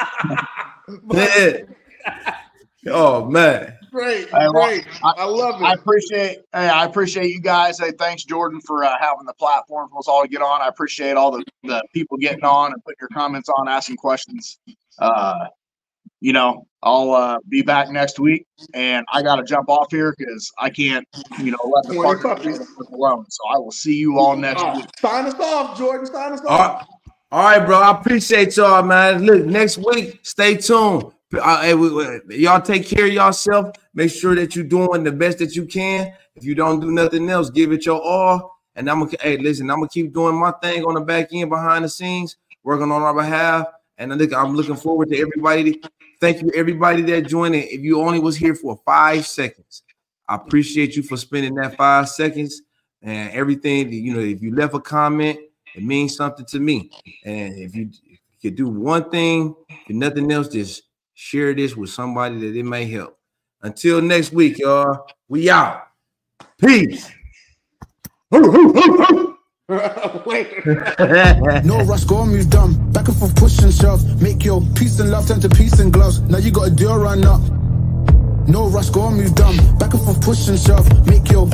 but Yeah. Oh man. great, Hey, well, great. I- I love I it. appreciate, hey, I appreciate you guys. Hey, thanks Jordan for uh, having the platform for us all to get on. I appreciate all the, the people getting on and putting your comments on, asking questions. Uh, you know, I'll uh, be back next week, and I got to jump off here because I can't, you know, let the twenty partner puppies. alone. So I will see you all next Uh, week. sign us off, Jordan. Sign us All off. right. All right, bro. I appreciate y'all, man. Look, next week, stay tuned. Uh, hey, we- we- y'all take care of yourself. Make sure that you're doing the best that you can. If you don't do nothing else, give it your all. And I'm gonna, hey, listen, I'm gonna keep doing my thing on the back end, behind the scenes, working on our behalf. And I look, I'm looking forward to everybody. Thank you, everybody that joined it. If you only was here for five seconds, I appreciate you for spending that five seconds and everything. You know, if you left a comment, it means something to me. And if you, if you could do one thing, if nothing else, just share this with somebody that it may help. Until next week, y'all, we out. Peace. Later. No rush, go and move dumb. Back and forth, push and shove. Make your peace and love turn to peace and gloves. Now you got a deal run up. No rush, go and move dumb. Back and forth, push and shove. Make your